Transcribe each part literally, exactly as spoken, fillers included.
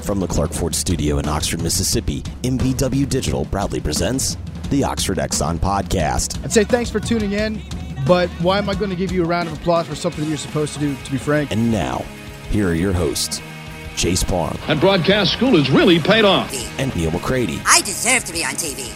From the Clark Ford Studio in Oxford, Mississippi, M B W Digital proudly presents the Oxford Exxon Podcast. I'd say thanks for tuning in, but why am I going to give you a round of applause for something that you're supposed to do, to be frank? And now, here are your hosts, Chase Parham. And broadcast school has really paid off. And Neil McCready. I deserve to be on T V.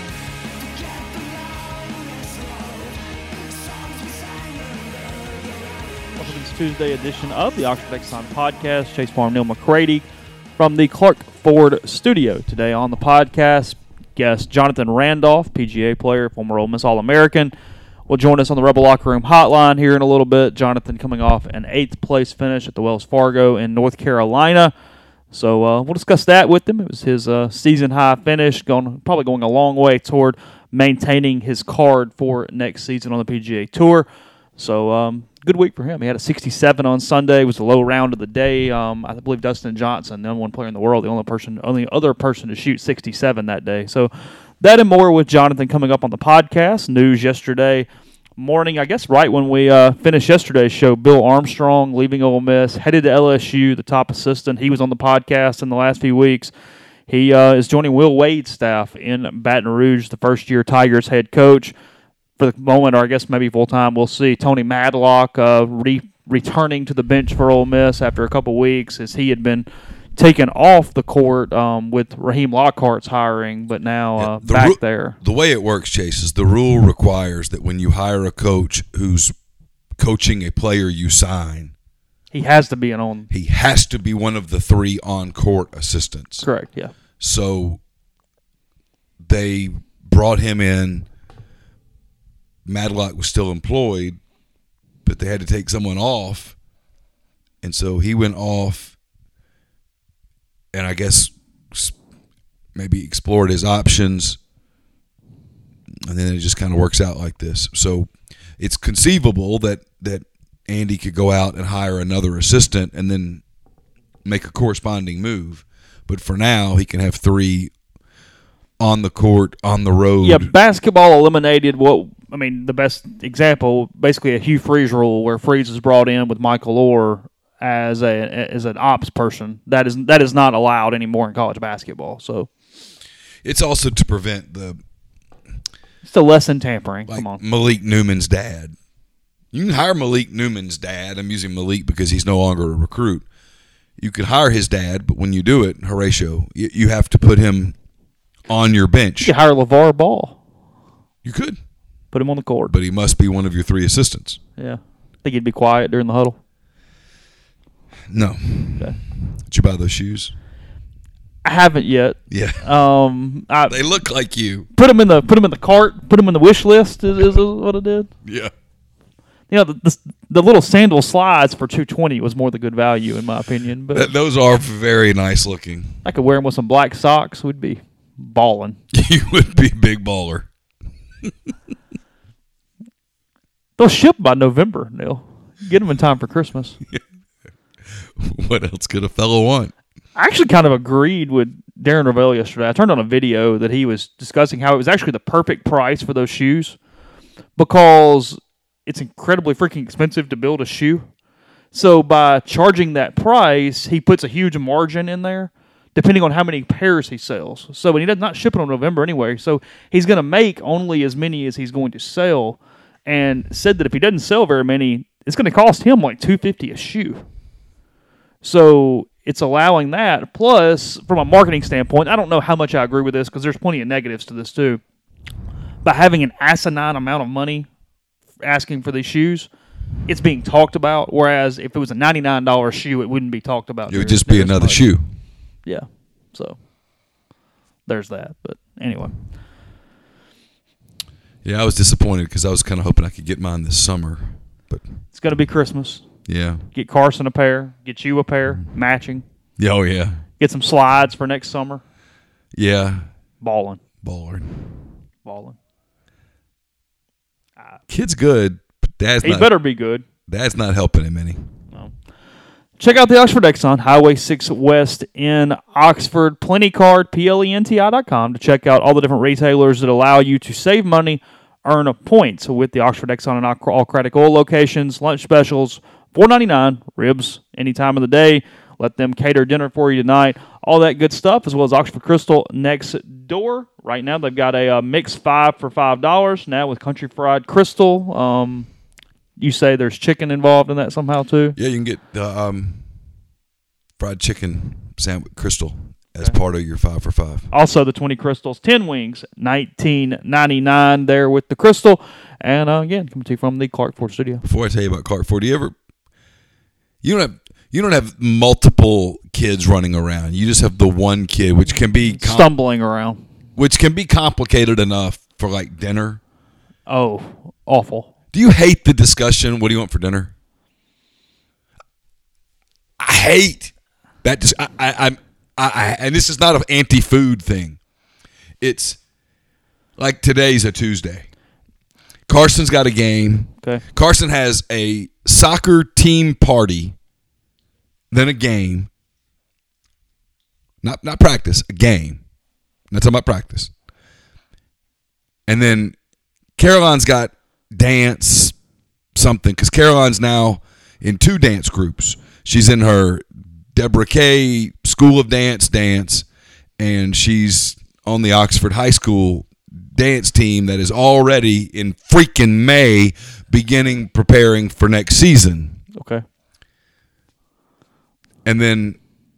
Welcome to this Tuesday edition of the Oxford Exxon Podcast. Chase Parham, Neil McCready from the Clark Ford Studio. Today on the podcast, guest Jonathan Randolph, P G A player, former Ole Miss All-American, will join us on the Rebel Locker Room hotline here in a little bit. Jonathan coming off an eighth place finish at the Wells Fargo in North Carolina. So uh, we'll discuss that with him. It was his uh, season high finish, going probably going a long way toward maintaining his card for next season on the P G A Tour. So um, good week for him. He had a sixty-seven on Sunday. It was the low round of the day. Um, I believe Dustin Johnson, the number one player in the world, the only person, only other person to shoot sixty-seven that day. So that and more with Jonathan coming up on the podcast. News yesterday morning, I guess right when we uh, finished yesterday's show, Bill Armstrong leaving Ole Miss, headed to L S U, the top assistant. He was on the podcast in the last few weeks. He uh, is joining Will Wade's staff in Baton Rouge, the first-year Tigers head coach. For the moment, or I guess maybe full-time, we'll see Tony Madlock uh, re- returning to the bench for Ole Miss after a couple weeks, as he had been taken off the court um, with Raheem Lockhart's hiring, but now uh, yeah, the back ru- there. The way it works, Chase, is the rule requires that when you hire a coach who's coaching a player you sign, he has to be an on. He has to be one of the three on-court assistants. Correct, yeah. So they brought him in. Madlock was still employed, but they had to take someone off, and so he went off, and I guess maybe explored his options, and then it just kind of works out like this. So it's conceivable that, that Andy could go out and hire another assistant and then make a corresponding move, but for now he can have three on the court, on the road. Yeah, basketball eliminated what, I mean, the best example, basically a Hugh Freeze rule where Freeze was brought in with Michael Orr as a as an ops person. That is that is not allowed anymore in college basketball. So it's also to prevent the it's to lessen tampering. Like Come on, Malik Newman's dad. You can hire Malik Newman's dad. I'm using Malik because he's no longer a recruit. You could hire his dad, but when you do it, Horatio, you, you have to put him on your bench. You could hire LeVar Ball. You could. Put him on the court. But he must be one of your three assistants. Yeah. Think he'd be quiet during the huddle? No. Okay. Did you buy those shoes? I haven't yet. Yeah. Um, I they look like you. Put them in the put them in the cart. Put them in the wish list. Is, is what I did. Yeah. You know, the, the the little sandal slides for two twenty was more the good value in my opinion. But Th- those are very nice looking. I could wear them with some black socks. We'd be balling. You would be a big baller. They'll ship by November, Neil. Get them in time for Christmas. What else could a fellow want? I actually kind of agreed with Darren Ravel yesterday. I turned on a video that he was discussing how it was actually the perfect price for those shoes because it's incredibly freaking expensive to build a shoe. So by charging that price, he puts a huge margin in there depending on how many pairs he sells. So and he does not ship it in November anyway. So he's going to make only as many as he's going to sell, and said that if he doesn't sell very many, it's going to cost him like two hundred fifty dollars a shoe. So it's allowing that. Plus, from a marketing standpoint, I don't know how much I agree with this because there's plenty of negatives to this too. By having an asinine amount of money asking for these shoes, it's being talked about, whereas if it was a ninety-nine dollars shoe, it wouldn't be talked about. It would just be another shoe. Yeah, so there's that. But anyway. Yeah, I was disappointed because I was kind of hoping I could get mine this summer. But it's going to be Christmas. Yeah. Get Carson a pair. Get you a pair. Matching. Yeah, oh, yeah. Get some slides for next summer. Yeah. Balling. Balling. Balling. Uh, Kid's good, but Dad's he not. He better be good. Dad's not helping him any. No. Check out the Oxford Exxon, Highway six West in Oxford. Plentycard, P L E N T I dot com to check out all the different retailers that allow you to save money, earn points with the Oxford Exxon and All Craddock Oil locations, lunch specials, four ninety-nine, ribs any time of the day. Let them cater dinner for you tonight. All that good stuff, as well as Oxford Crystal next door. Right now, they've got a uh, mix five for five dollars now with Country Fried Crystal. Um, you say there's chicken involved in that somehow, too? Yeah, you can get the um, fried chicken sandwich Crystal as okay. part of your five for five. Also, the twenty Crystals, ten wings, nineteen ninety-nine there with the Crystal. And uh, again, coming to you from the Clark Ford studio. Before I tell you about Clark Ford, do you ever you don't have you don't have multiple kids running around. You just have the one kid, which can be com- stumbling around, which can be complicated enough for like dinner. Oh, awful! Do you hate the discussion? What do you want for dinner? I hate that. Dis- I, I, I'm. I, I, and this is not an anti-food thing. It's like today's a Tuesday. Carson's got a game. Okay. Carson has a soccer team party, then a game. Not not practice, a game. Not talking about practice. And then Caroline's got dance something, because Caroline's now in two dance groups. She's in her Deborah Kay School of Dance dance, and she's on the Oxford High School dance team that is already in freaking May beginning preparing for next season. Okay. And then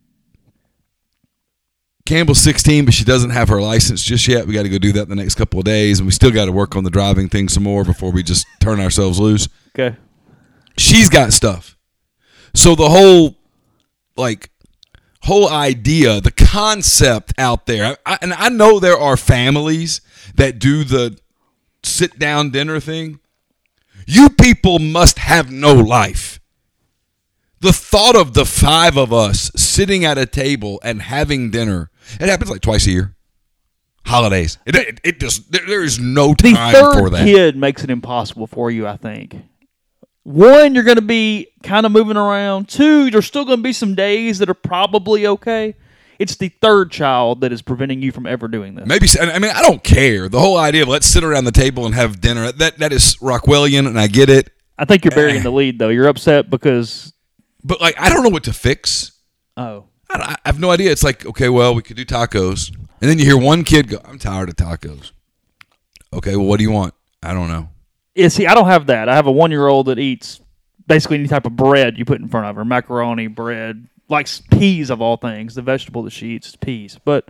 Campbell's sixteen, but she doesn't have her license just yet. We got to go do that in the next couple of days, and we still got to work on the driving thing some more before we just turn ourselves loose. Okay. She's got stuff. So the whole like whole idea, the concept out there, I, and I know there are families that do the sit-down dinner thing. You people must have no life. The thought of the five of us sitting at a table and having dinner, it happens like twice a year. Holidays. It, it, it just, there, there is no time for that. The third kid makes it impossible for you, I think. One, you're going to be kind of moving around. Two, there's still going to be some days that are probably okay. It's the third child that is preventing you from ever doing this. Maybe, I mean, I don't care. The whole idea of let's sit around the table and have dinner, that that is Rockwellian, and I get it. I think you're burying the lead, though. You're upset because... But, like, I don't know what to fix. Oh. I, I have no idea. It's like, okay, well, we could do tacos. And then you hear one kid go, I'm tired of tacos. Okay, well, what do you want? I don't know. Yeah, see, I don't have that. I have a one-year-old that eats basically any type of bread you put in front of her. Macaroni, bread, likes peas of all things. The vegetable that she eats is peas. But,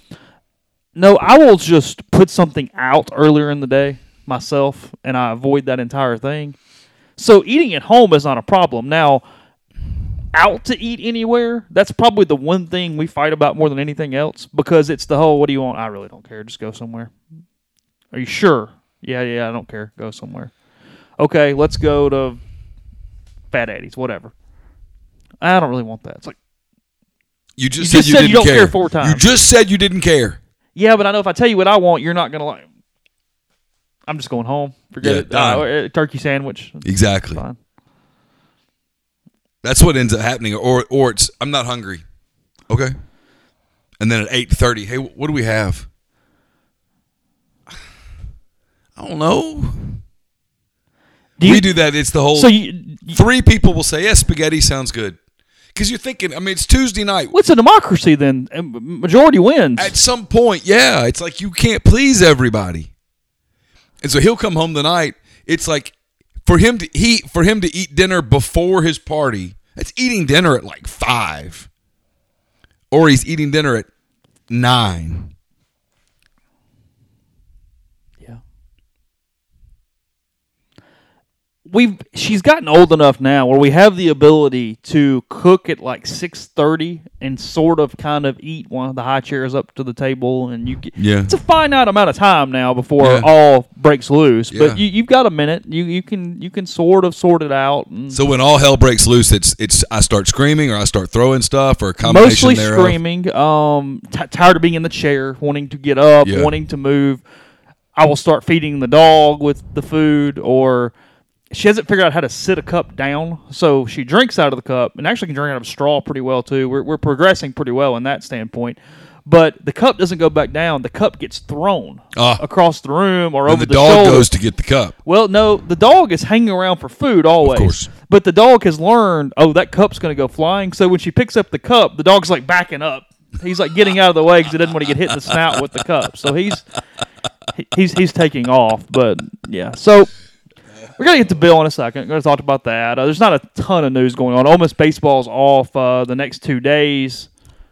no, I will just put something out earlier in the day myself, and I avoid that entire thing. So eating at home is not a problem. Now, out to eat anywhere, that's probably the one thing we fight about more than anything else, because it's the whole, what do you want? I really don't care. Just go somewhere. Are you sure? Yeah, yeah, I don't care. Go somewhere. Okay, let's go to Fat Eddie's, whatever. I don't really want that. It's like, you just you said just you said didn't you don't care. care four times. You just said you didn't care. Yeah, but I know if I tell you what I want, you're not going to like. I'm just going home. Forget Yeah, it. done. Uh, turkey sandwich. Exactly. Fine. That's what ends up happening. Or or it's, I'm not hungry. Okay. And then at eight thirty, hey, what do we have? I don't know. Do you, we do that. It's the whole. So you, you, three people will say, "Yes, spaghetti sounds good," because you're thinking. I mean, it's Tuesday night. What's a democracy then? Majority wins. At some point, yeah, it's like you can't please everybody, and so he'll come home tonight. It's like for him to he for him to eat dinner before his party. That's eating dinner at like five, or he's eating dinner at nine. We've she's gotten old enough now where we have the ability to cook at like six thirty and sort of kind of eat one of the high chairs up to the table, and you get, yeah. it's a finite amount of time now before yeah. all breaks loose. Yeah. But you, you've got a minute. You you can you can sort of sort it out. And so when all hell breaks loose, it's it's I start screaming or I start throwing stuff or a combination mostly thereof. screaming. Um, t- tired of being in the chair, wanting to get up, yeah. wanting to move. I will start feeding the dog with the food, or she hasn't figured out how to sit a cup down, so she drinks out of the cup, and actually can drink out of a straw pretty well, too. We're we're progressing pretty well in that standpoint. But the cup doesn't go back down. The cup gets thrown uh, across the room or and over the, the dog shoulder. goes to get the cup. Well, no, the dog is hanging around for food always. Of course. But the dog has learned, oh, that cup's going to go flying. So when she picks up the cup, the dog's like backing up. He's like getting out of the way because he doesn't want to get hit in the snout with the cup. So he's he's he's taking off. But yeah, so we're gonna get to Bill in a second. We're gonna talk about that. Uh, there's not a ton of news going on. Ole Miss baseball's off uh, the next two days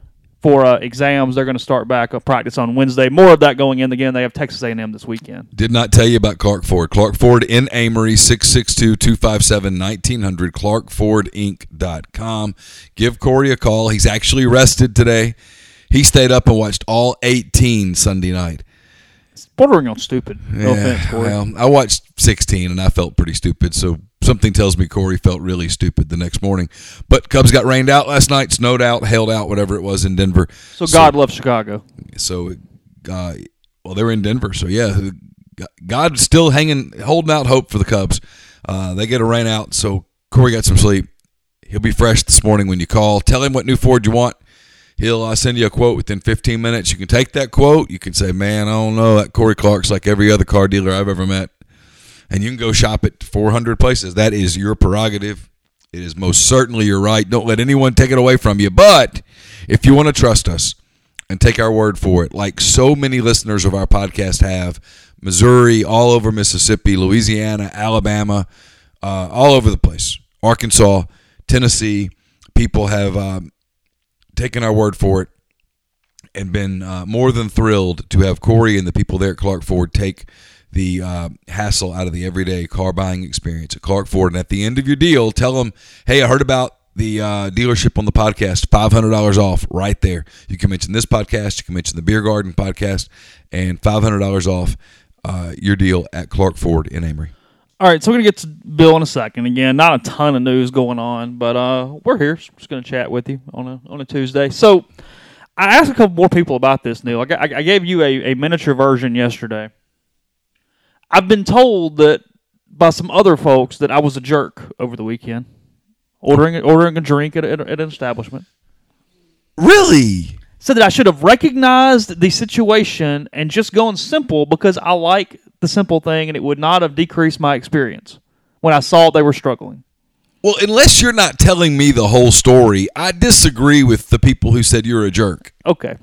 for uh, exams. They're going to start back up practice on Wednesday. More of that going in again. They have Texas A and M this weekend. Did not tell you about Clark Ford. Clark Ford in Amory, six six two, two five seven, one nine hundred, clark ford inc dot com. Give Corey a call. He's actually rested today. He stayed up and watched all eighteen Sunday night. It's bordering on stupid. No yeah, offense, Corey. Well, I watched sixteen, and I felt pretty stupid, so something tells me Corey felt really stupid the next morning. But Cubs got rained out last night, snowed out, hailed out, whatever it was in Denver. So God so, loves Chicago. So, uh, well, they were in Denver, so yeah, God's still hanging, holding out hope for the Cubs. Uh, they get a rain out, so Corey got some sleep. He'll be fresh this morning when you call. Tell him what new Ford you want. He'll uh, send you a quote within fifteen minutes. You can take that quote. You can say, man, I don't know. That Corey Clark's like every other car dealer I've ever met. And you can go shop at four hundred places. That is your prerogative. It is most certainly your right. Don't let anyone take it away from you. But if you want to trust us and take our word for it, like so many listeners of our podcast have, Missouri, all over Mississippi, Louisiana, Alabama, uh, all over the place, Arkansas, Tennessee, people have um, taken our word for it and been uh, more than thrilled to have Corey and the people there at Clark Ford take the uh, hassle out of the everyday car buying experience at Clark Ford. And at the end of your deal, tell them, hey, I heard about the uh, dealership on the podcast, five hundred dollars off right there. You can mention this podcast, you can mention the Beer Garden podcast, and five hundred dollars off uh, your deal at Clark Ford in Amory. All right, so we're going to get to Bill in a second. Again, not a ton of news going on, but uh, we're here. Just going to chat with you on a on a Tuesday. So I asked a couple more people about this, Neil. I, I, I gave you a, a miniature version yesterday. I've been told that by some other folks that I was a jerk over the weekend, ordering ordering a drink at, a, at an establishment. Really? Said that I should have recognized the situation and just gone simple because I like the simple thing and it would not have decreased my experience when I saw they were struggling. Well, unless you're not telling me the whole story, I disagree with the people who said you're a jerk. Okay.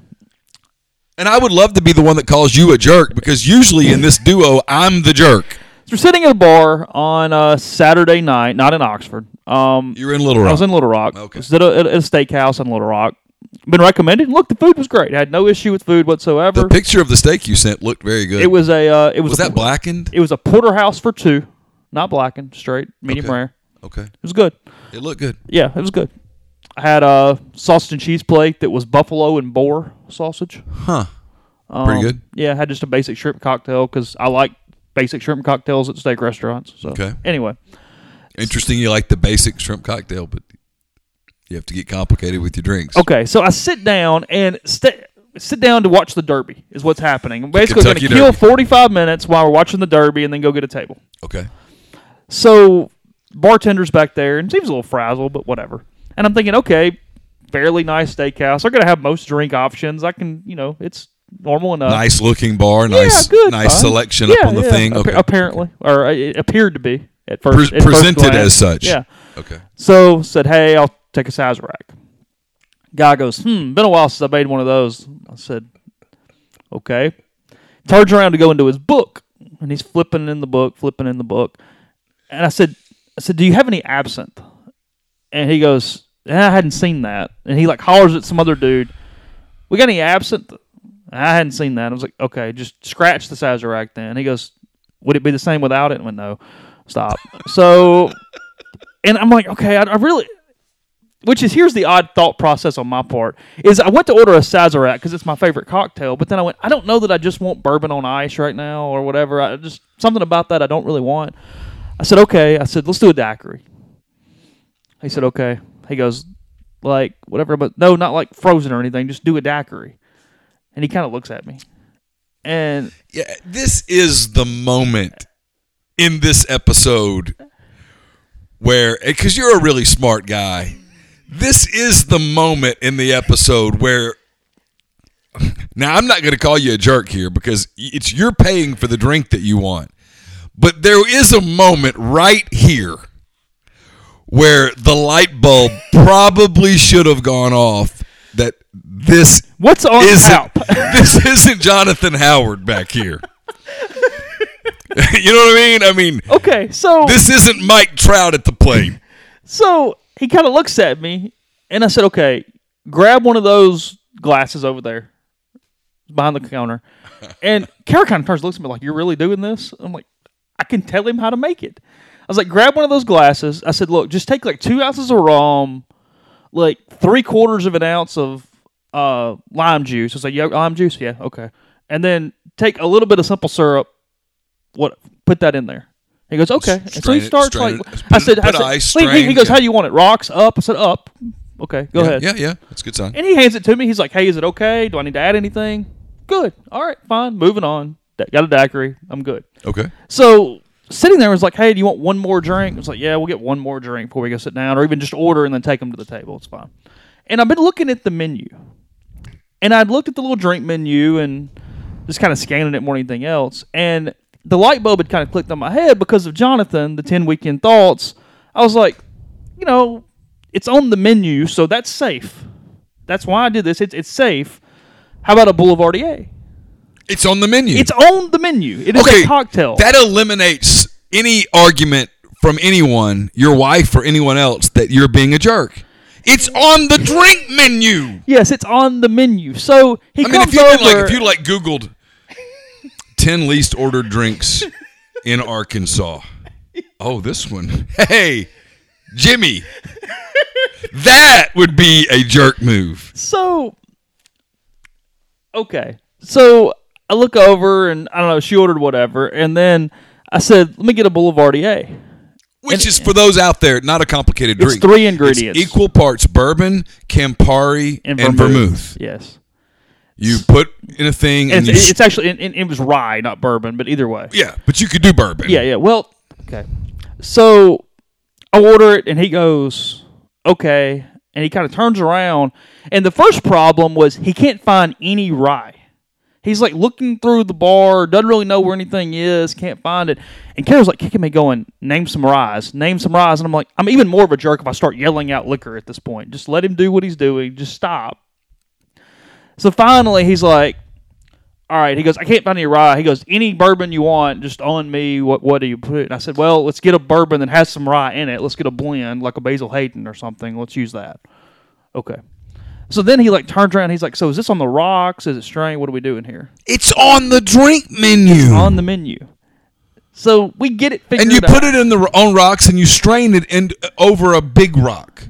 And I would love to be the one that calls you a jerk because usually in this duo, I'm the jerk. So we're sitting at a bar on a Saturday night, not in Oxford. Um, You're in Little Rock. I was in Little Rock. Okay. I was at a, at a steakhouse in Little Rock. Been recommended. Look, the food was great. I had no issue with food whatsoever. The picture of the steak you sent looked very good. It was a. Uh, it was, was a, that blackened? It was a porterhouse for two, not blackened, straight, medium okay. rare. Okay. It was good. It looked good. Yeah, it was good. I had a sausage and cheese plate that was buffalo and boar sausage. Huh. Um, Pretty good. Yeah, I had just a basic shrimp cocktail because I like basic shrimp cocktails at steak restaurants. So, okay. Anyway. Interesting you like the basic shrimp cocktail, but you have to get complicated with your drinks. Okay, so I sit down and st- sit down to watch the Derby is what's happening. I'm basically going to Kentucky kill Derby. forty-five minutes while we're watching the Derby and then go get a table. Okay. So bartender's back there and seems a little frazzled, but whatever. And I'm thinking, okay, fairly nice steakhouse. They're going to have most drink options. I can, you know, it's normal enough. Nice looking bar. Nice, yeah, good, nice fine. selection yeah, up on the yeah, thing. appa- Okay. Apparently, or it appeared to be at first. Pre- at first presented glance. as such. Yeah. Okay. So said, hey, I'll take a Sazerac. Guy goes, hmm, been a while since I made one of those. I said, okay. Turns around to go into his book, and he's flipping in the book, flipping in the book. And I said, I said, do you have any absinthe? And he goes, eh, I hadn't seen that. And he like hollers at some other dude, we got any absinthe? I hadn't seen that. I was like, okay, just scratch the Sazerac then. He goes, would it be the same without it? I went, no, stop. So, and I'm like, okay, I, I really, which is, here's the odd thought process on my part, is I went to order a Sazerac because it's my favorite cocktail, but then I went, I don't know that I just want bourbon on ice right now or whatever. I just, something about that I don't really want. I said, okay. I said, let's do a daiquiri. He said, okay. He goes, like, whatever, but no, not like frozen or anything. Just do a daiquiri. And he kind of looks at me. And yeah, this is the moment in this episode where, because you're a really smart guy, this is the moment in the episode where, now I'm not going to call you a jerk here because it's you're paying for the drink that you want. But there is a moment right here where the light bulb probably should have gone off that this What's on isn't, tap? this isn't Jonathan Howard back here. You know what I mean? I mean, Okay, so this isn't Mike Trout at the plate. so he kind of looks at me, and I said, "Okay, grab one of those glasses over there, behind the counter." And Kara kind of turns, and looks at me like, "You're really doing this?" I'm like, "I can tell him how to make it." I was like, "Grab one of those glasses." I said, "Look, just take like two ounces of rum, like three quarters of an ounce of uh, lime juice." I was like, "Yeah, lime juice, yeah, okay." And then take a little bit of simple syrup. What? Put that in there. He goes, "Okay." And so Strain he it, starts strain like, it. I Put said, it- put I said ice, he- he, strain, goes, yeah. "How do you want it? Rocks up?" I said, "Up." Okay, go yeah, ahead. Yeah, yeah. That's a good sign. And he hands it to me. He's like, "Hey, is it okay? Do I need to add anything?" Good. All right, fine. Moving on. Da- Got a daiquiri. I'm good. Okay. So sitting there was like, "Hey, do you want one more drink?" I was like, "Yeah, we'll get one more drink before we go sit down, or even just order and then take them to the table. It's fine." And I've been looking at the menu, and I'd looked at the little drink menu and just kind of scanning it more than anything else. And the light bulb had kind of clicked on my head because of Jonathan, the ten Weekend Thoughts. I was like, you know, it's on the menu, so that's safe. That's why I did this. It's it's safe. How about a Boulevardier? It's on the menu. It's on the menu. It is okay, a cocktail. That eliminates any argument from anyone, your wife or anyone else, that you're being a jerk. It's on the drink menu. Yes, it's on the menu. So he I mean, comes if you over. like, if you like Googled ten least ordered drinks in Arkansas, oh, this one, hey, Jimmy, that would be a jerk move. So, okay. So I look over and I don't know, she ordered whatever. And then I said, let me get a Boulevardier. Which And- is, for those out there, not a complicated It's drink. three ingredients. It's equal parts bourbon, Campari, and, vermouth. Yes. You put in a thing, and, And you it's, it's actually, it, it it was rye, not bourbon, but either way. yeah, but you could do bourbon. Yeah, yeah. Well, okay. So I order it, and he goes, okay. And he kind of turns around. And the first problem was he can't find any rye. He's like looking through the bar, doesn't really know where anything is, can't find it. And Carol's like kicking me, going, name some ryes, name some ryes. And I'm like, I'm even more of a jerk if I start yelling out liquor at this point. Just let him do what he's doing. Just stop. So finally, he's like, all right. He goes, I can't find any rye. He goes, any bourbon you want, just on me. What what do you put? And I said, well, let's get a bourbon that has some rye in it. Let's get a blend, like a Basil Hayden or something. Let's use that. Okay. So then he like turns around. He's like, so is this on the rocks? Is it strained? What are we doing here? It's on the drink menu. On the menu. So we get it figured and you out. put it in the on rocks, and you strain it in, over a big rock.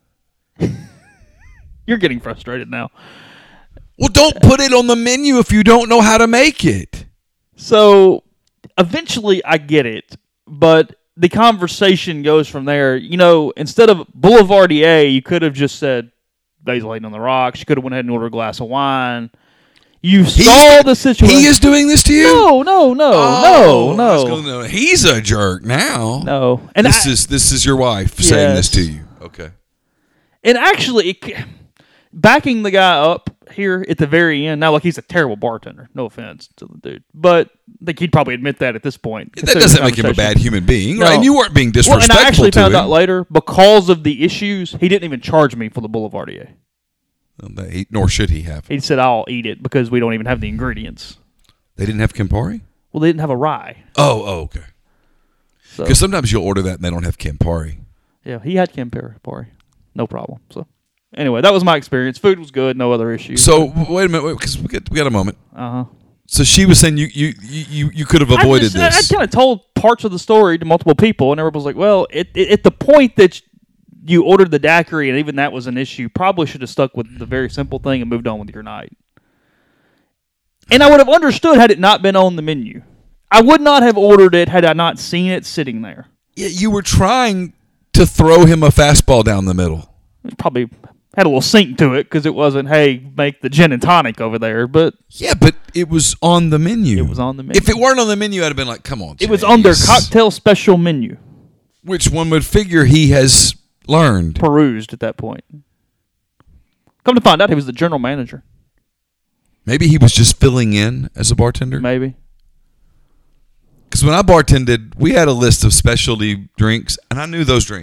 You're getting frustrated now. Well, don't put it on the menu if you don't know how to make it. So eventually I get it, but the conversation goes from there. You know, instead of Boulevardier, you could have just said Basil Hayden on the rocks. You could have went ahead and ordered a glass of wine. You saw the situation. He is doing this to you? No, no, no, Oh, no, I was no, gonna know. He's a jerk now. no. And This I, is this is your wife saying this Yes. to you. Okay. and actually, it, backing the guy up here at the very end. Now, like he's a terrible bartender. No offense to the dude, but I think he'd probably admit that at this point. That considering doesn't the make him a conversation. bad human being, No. right? And you weren't being Well, and disrespectful I actually to found him. out later, because of the issues, he didn't even charge me for the Boulevardier. Well, that he- nor should he have. He said, I'll eat it because we don't even have the ingredients. They didn't have Campari? Well, they didn't have a rye. Oh, oh, okay. So, Because sometimes you'll order that and they don't have Campari. yeah, he had Campari. No problem. So, anyway, that was my experience. Food was good. No other issues. So w- wait a minute, because we got we got a moment. uh-huh. So she was saying you you you, you could have avoided I, just, this. I, I kind of told parts of the story to multiple people, and everybody was like, well, it, it, at the point that you ordered the daiquiri, and even that was an issue, probably should have stuck with the very simple thing and moved on with your night. And I would have understood had it not been on the menu. I would not have ordered it had I not seen it sitting there. Yeah, you were trying to throw him a fastball down the middle. It probably had a little sink to it because it wasn't, hey, make the gin and tonic over there, but Yeah, but it was on the menu. it was on the menu. If it weren't on the menu, I'd have been like, come on. It was on their Chase. cocktail special menu, Which one would figure he has learned. perused at that point. Come to find out, he was the general manager. Maybe he was just filling in as a bartender. Maybe. Because when I bartended, we had a list of specialty drinks, and I knew those drinks.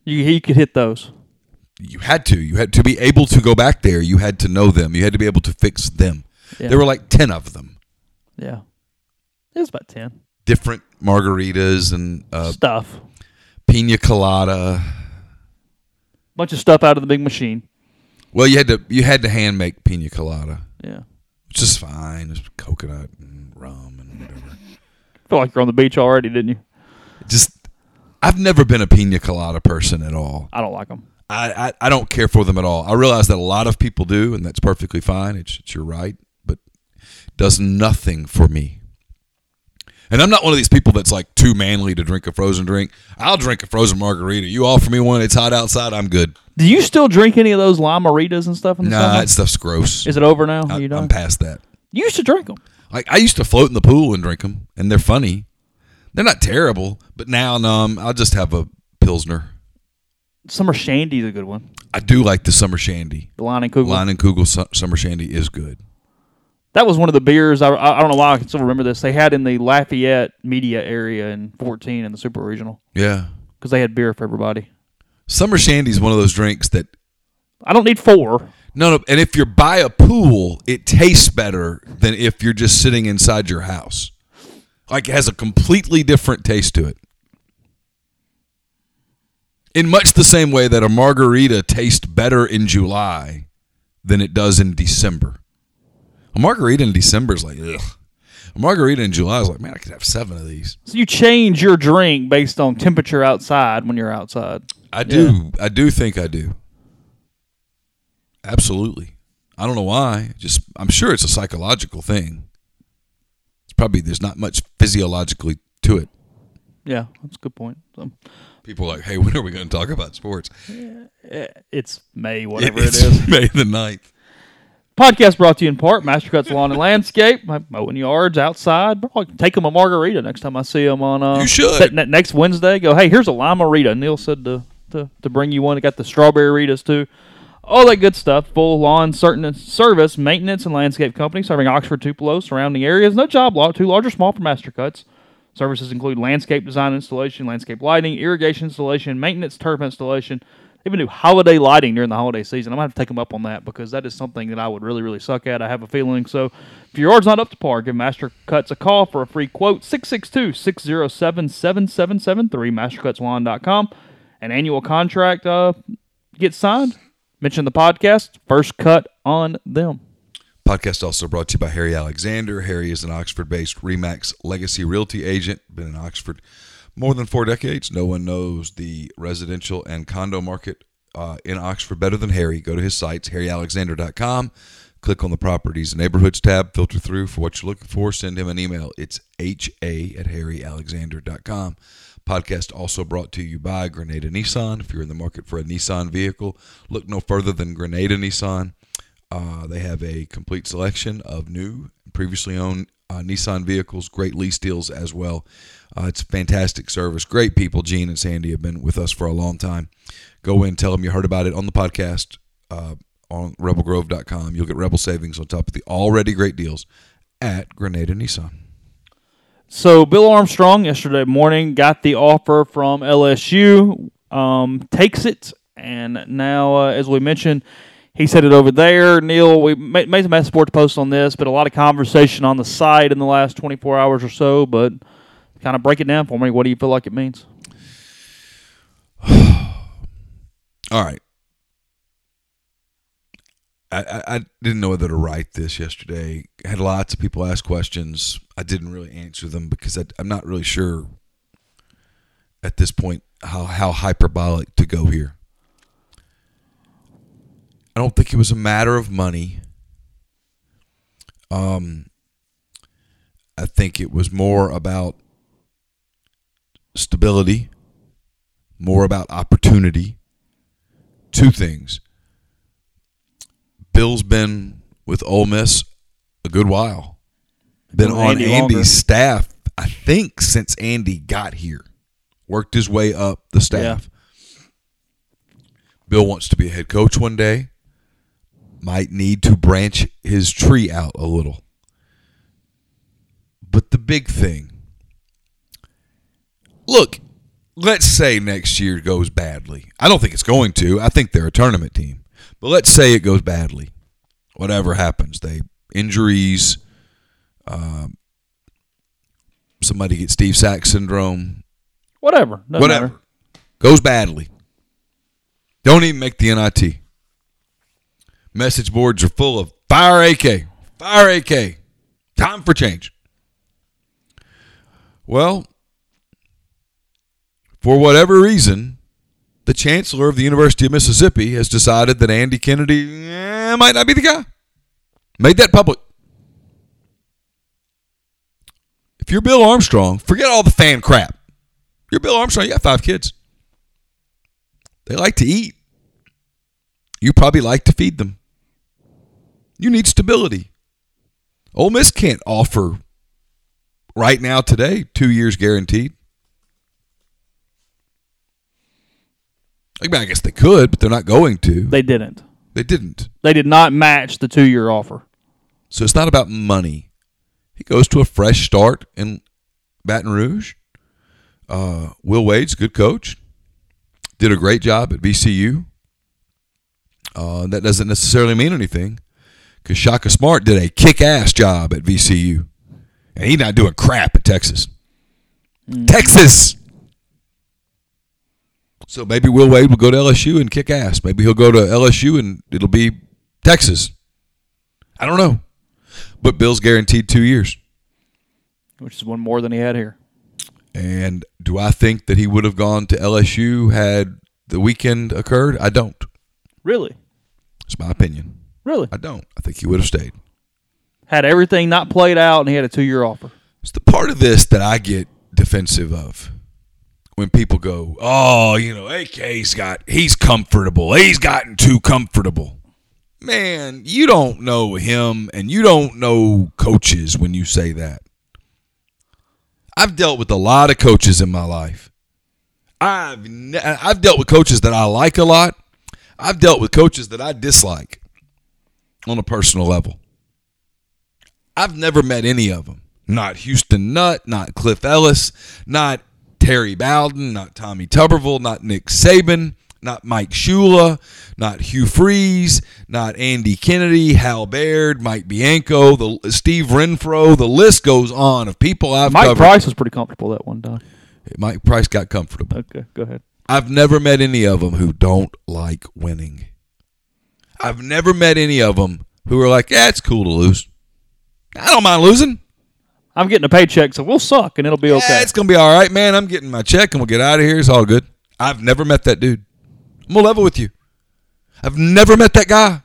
You you could hit those. You had to. You had to be able to go back there. You had to know them. You had to be able to fix them. Yeah. There were like ten of them. Yeah. It was about ten. Different margaritas and uh, Stuff. pina colada. Bunch of stuff out of the big machine. Well, you had to you had to hand make pina colada, Yeah. which is fine. Just coconut and rum and whatever. Feel like you're on the beach already, didn't you? Just, I've never been a pina colada person at all. I don't like them. I, I, I don't care for them at all. I realize that a lot of people do, and that's perfectly fine. It's, it's your right, but it does nothing for me. And I'm not one of these people that's like too manly to drink a frozen drink. I'll drink a frozen margarita. You offer me one, it's hot outside, I'm good. Do you still drink any of those lime-maritas and stuff in the Nah, summer? that stuff's gross. Is it over now? I, Are you done? I'm past that. You used to drink them. Like I used to float in the pool and drink them, and they're funny. They're not terrible, but now no, um, I'll just have a Pilsner. Summer Shandy's a good one. I do like the Summer Shandy. The Line and Kugel. Line and Kugel su- Summer Shandy is good. That was one of the beers, I, I don't know why I can still remember this, they had in the Lafayette media area in fourteen in the Super Regional. Yeah. Because they had beer for everybody. Summer Shandy is one of those drinks that I don't need four. No, no, and if you're by a pool, it tastes better than if you're just sitting inside your house. Like it has a completely different taste to it. In much the same way that a margarita tastes better in July than it does in December. A margarita in December is like, ugh. A margarita in July is like, man, I could have seven of these. So you change your drink based on temperature outside when you're outside. I do. Yeah. I do think I do. Absolutely. I don't know why. Just I'm sure it's a psychological thing. It's probably there's not much physiologically to it. Yeah, that's a good point. So, people are like, hey, when are we going to talk about sports? It's May, whatever it, it is. May the ninth. Podcast brought to you in part Mastercuts Lawn and Landscape. Mowing yards outside. Bro, I can take them a margarita next time I see them on. Uh, you should. That, that next Wednesday, go, hey, here's a lime-a-rita. Neil said to, to, to bring you one. It got the strawberry ritas, too. All that good stuff. Full lawn certain service, maintenance, and landscape company serving Oxford, Tupelo, surrounding areas. No job lot, too large or small for Mastercuts. Services include landscape design installation, landscape lighting, irrigation installation, maintenance, turf installation. They even do holiday lighting during the holiday season. I'm going to have to take them up on that because that is something that I would really, really suck at. I have a feeling. So if your yard's not up to par, give Mastercuts a call for a free quote, six six two, six zero seven, seven seven seven three, mastercuts lawn dot com. An annual contract uh, gets signed. Mention the podcast, first cut on them. Podcast also brought to you by Harry Alexander. Harry is an Oxford-based RE/MAX legacy realty agent. Been in Oxford more than four decades. No one knows the residential and condo market uh, in Oxford better than Harry. Go to his sites, harry alexander dot com. Click on the Properties and Neighborhoods tab. Filter through for what you're looking for. Send him an email. It's H A at harry alexander dot com. Podcast also brought to you by Grenada Nissan. If you're in the market for a Nissan vehicle, look no further than Grenada Nissan. Uh, they have a complete selection of new, previously owned uh, Nissan vehicles, great lease deals as well. Uh, it's fantastic service. Great people. Gene and Sandy have been with us for a long time. Go in, tell them you heard about it on the podcast uh, on rebel grove dot com. You'll get Rebel savings on top of the already great deals at Grenada Nissan. So Bill Armstrong yesterday morning got the offer from L S U, um, takes it, and now, uh, as we mentioned, he's headed over there. Neil, we made, made some sports posts on this, but a lot of conversation on the site in the last twenty-four hours or so, but kind of break it down for me. What do you feel like it means? All right. I, I, I didn't know whether to write this yesterday. I had lots of people ask questions. I didn't really answer them because I, I'm not really sure at this point how, how hyperbolic to go here. I don't think it was a matter of money. Um, I think it was more about stability, more about opportunity. Two things. Bill's been with Ole Miss a good while. Been on Andy Andy's longer. staff, I think, since Andy got here. Worked his way up the staff. Yeah. Bill wants to be a head coach one day. Might need to branch his tree out a little. But the big thing, look, let's say next year goes badly. I don't think it's going to. I think they're a tournament team. But let's say it goes badly. Whatever happens. They injuries, um, somebody gets Steve Sax syndrome. Whatever. Doesn't Whatever. matter. Goes badly. Don't even make the N I T. Message boards are full of fire A K. Fire A K. Time for change. Well, for whatever reason, the chancellor of the University of Mississippi has decided that Andy Kennedy eh, might not be the guy. Made that public. If you're Bill Armstrong, forget all the fan crap. You're Bill Armstrong, you got five kids. They like to eat. You probably like to feed them. You need stability. Ole Miss can't offer right now today two years guaranteed. I mean, I guess they could, but they're not going to. They didn't. They didn't. They did not match the two-year offer. So it's not about money. He goes to a fresh start in Baton Rouge. Uh, Will Wade's a good coach. Did a great job at V C U. Uh, that doesn't necessarily mean anything because Shaka Smart did a kick-ass job at V C U. And he's not doing crap at Texas. Mm. Texas! So maybe Will Wade will go to L S U and kick ass. Maybe he'll go to L S U and it'll be Texas. I don't know. But Bill's guaranteed two years. Which is one more than he had here. And do I think that he would have gone to L S U had the weekend occurred? I don't. Really? It's my opinion. Really? I don't. I think he would have stayed. Had everything not played out and he had a two-year offer. It's the part of this that I get defensive of. When people go, oh, you know, A K's got, he's comfortable. He's gotten too comfortable. Man, you don't know him and you don't know coaches when you say that. I've dealt with a lot of coaches in my life. I've ne- I've dealt with coaches that I like a lot. I've dealt with coaches that I dislike on a personal level. I've never met any of them. Not Houston Nutt, not Cliff Ellis, not Terry Bowden, not Tommy Tuberville, not Nick Saban, not Mike Shula, not Hugh Freeze, not Andy Kennedy, Hal Baird, Mike Bianco, the Steve Renfro. The list goes on of people I've Mike covered. Price was pretty comfortable that one time. Mike Price got comfortable. Okay, go ahead. I've never met any of them who don't like winning. I've never met any of them who are like, yeah, it's cool to lose. I don't mind losing. I'm getting a paycheck, so we'll suck, and it'll be okay. Yeah, it's going to be all right, man. I'm getting my check, and we'll get out of here. It's all good. I've never met that dude. I'm going to level with you. I've never met that guy.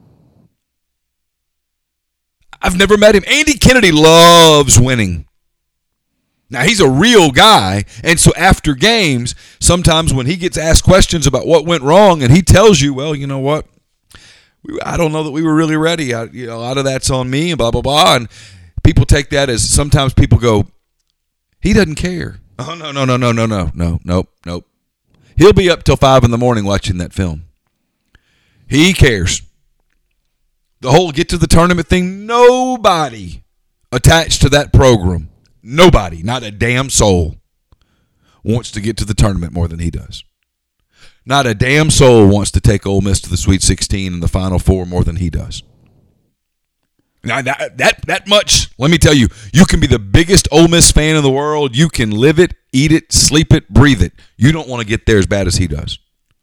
I've never met him. Andy Kennedy loves winning. Now, he's a real guy, and so after games, sometimes when he gets asked questions about what went wrong, and he tells you, well, you know what? I don't know that we were really ready. I, you know, a lot of that's on me, and blah, blah, blah, and people take that as sometimes people go, he doesn't care. Oh, no, no, no, no, no, no, no, nope, nope. He'll be up till five in the morning watching that film. He cares. The whole get to the tournament thing, nobody attached to that program, nobody, not a damn soul, wants to get to the tournament more than he does. Not a damn soul wants to take Ole Miss to the Sweet sixteen and the Final Four more than he does. Now, that, that that much, let me tell you, you can be the biggest Ole Miss fan in the world. You can live it, eat it, sleep it, breathe it. You don't want to get there as bad as he does.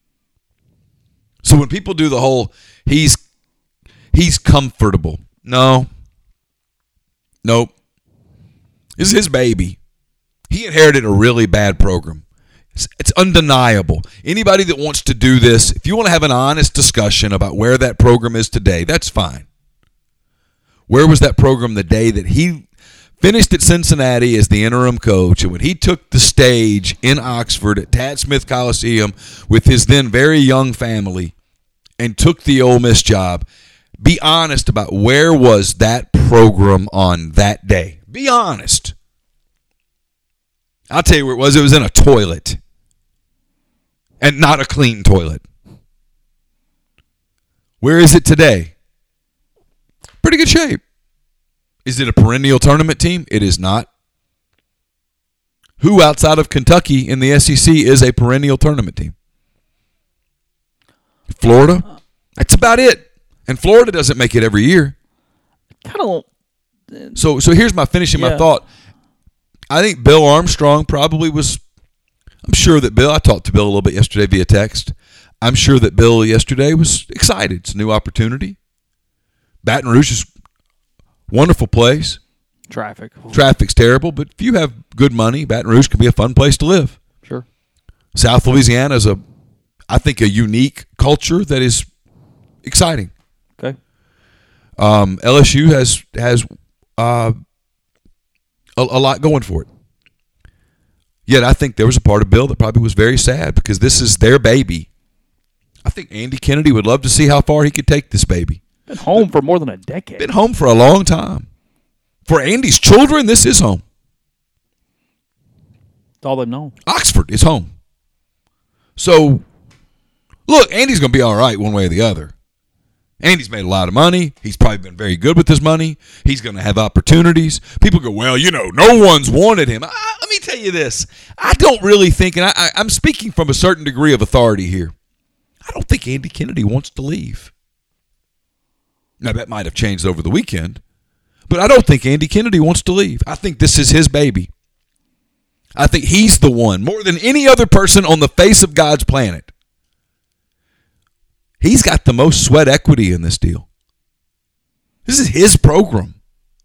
So when people do the whole, he's he's comfortable. No. Nope. This is his baby. He inherited a really bad program. It's, it's undeniable. Anybody that wants to do this, if you want to have an honest discussion about where that program is today, that's fine. Where was that program the day that he finished at Cincinnati as the interim coach, and when he took the stage in Oxford at Tad Smith Coliseum with his then very young family and took the Ole Miss job? Be honest about where was that program on that day. Be honest. I'll tell you where it was. It was in a toilet. And not a clean toilet. Where is it today? Pretty good shape. Is it a perennial tournament team? It is not. Who outside of Kentucky in the S E C is a perennial tournament team? Florida? That's about it. And Florida doesn't make it every year. Kind of. So so here's my finishing Yeah. my thought. I think Bill Armstrong probably was – I'm sure that Bill – I talked to Bill a little bit yesterday via text. I'm sure that Bill yesterday was excited. It's a new opportunity. Baton Rouge is a wonderful place. Traffic. Traffic's terrible, but if you have good money, Baton Rouge can be a fun place to live. Sure. South Louisiana is, a, I think, a unique culture that is exciting. Okay. Um, L S U has has uh, a, a lot going for it. Yet I think there was a part of Bill that probably was very sad because this is their baby. I think Andy Kennedy would love to see how far he could take this baby. Been home for more than a decade. Been home for a long time. For Andy's children, this is home. That's all they've known. Oxford is home. So, look, Andy's going to be all right one way or the other. Andy's made a lot of money. He's probably been very good with his money. He's going to have opportunities. People go, well, you know, no one's wanted him. I, let me tell you this. I don't really think, and I, I, I'm speaking from a certain degree of authority here, I don't think Andy Kennedy wants to leave. Now, that might have changed over the weekend, but I don't think Andy Kennedy wants to leave. I think this is his baby. I think he's the one, more than any other person on the face of God's planet. He's got the most sweat equity in this deal. This is his program.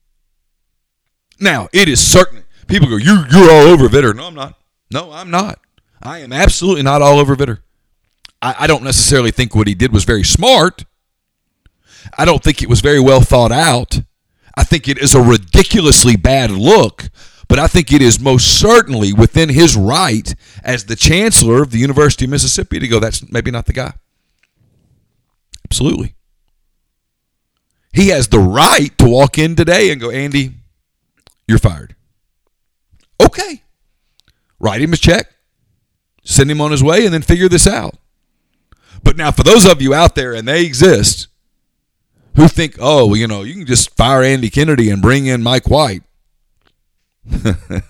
Now, it is certain. People go, you, you're all over Vitter. No, I'm not. No, I'm not. I am absolutely not all over Vitter. I, I don't necessarily think what he did was very smart. I don't think it was very well thought out. I think it is a ridiculously bad look, but I think it is most certainly within his right as the chancellor of the University of Mississippi to go, that's maybe not the guy. Absolutely. He has the right to walk in today and go, Andy, you're fired. Okay. Write him a check, send him on his way, and then figure this out. But now for those of you out there, and they exist, who think, oh, well, you know, you can just fire Andy Kennedy and bring in Mike White. That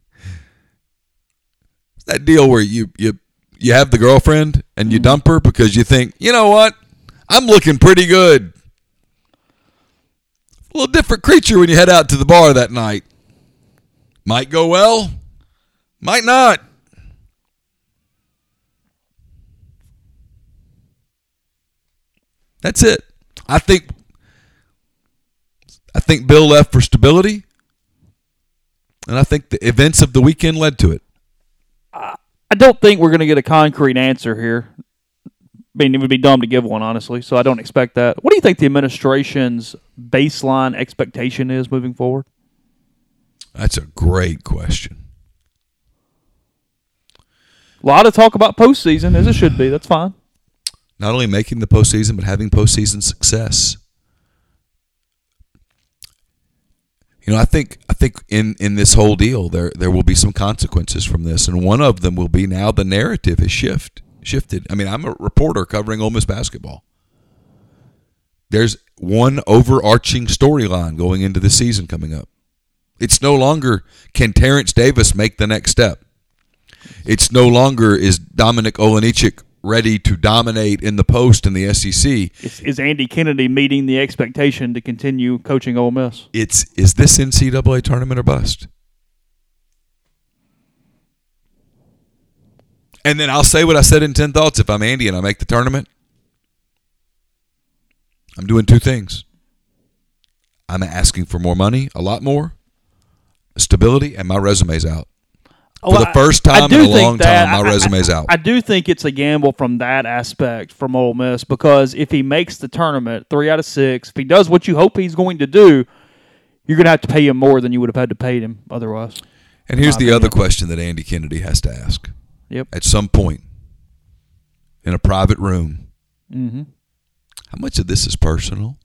deal where you, you, you have the girlfriend and you dump her because you think, you know what, I'm looking pretty good. A little different creature when you head out to the bar that night. Might go well, might not. That's it. I think I think Bill left for stability, and I think the events of the weekend led to it. I don't think we're going to get a concrete answer here. I mean, it would be dumb to give one, honestly, so I don't expect that. What do you think the administration's baseline expectation is moving forward? That's a great question. A lot of talk about postseason, as it should be. That's fine. Not only making the postseason, but having postseason success. You know, I think I think in, in this whole deal, there there will be some consequences from this, and one of them will be now the narrative has shift shifted. I mean, I'm a reporter covering Ole Miss basketball. There's one overarching storyline going into the season coming up. It's no longer can Terrence Davis make the next step. It's no longer is Dominic Olejniczak ready to dominate in the post in the S E C. Is, is Andy Kennedy meeting the expectation to continue coaching Ole Miss? It's is this N C double A tournament or bust? And then I'll say what I said in ten Thoughts. If I'm Andy and I make the tournament, I'm doing two things. I'm asking for more money, a lot more, stability, and my resume's out. For Well, the first I- I time do in a think long that- time, my I- I- resume's out. I do think it's a gamble from that aspect from Ole Miss because if he makes the tournament, three out of six, if he does what you hope he's going to do, you're going to have to pay him more than you would have had to pay him otherwise. And here's my the other opinion. question that Andy Kennedy has to ask. Yep. At some point in a private room, Mm-hmm. how much of this is personal?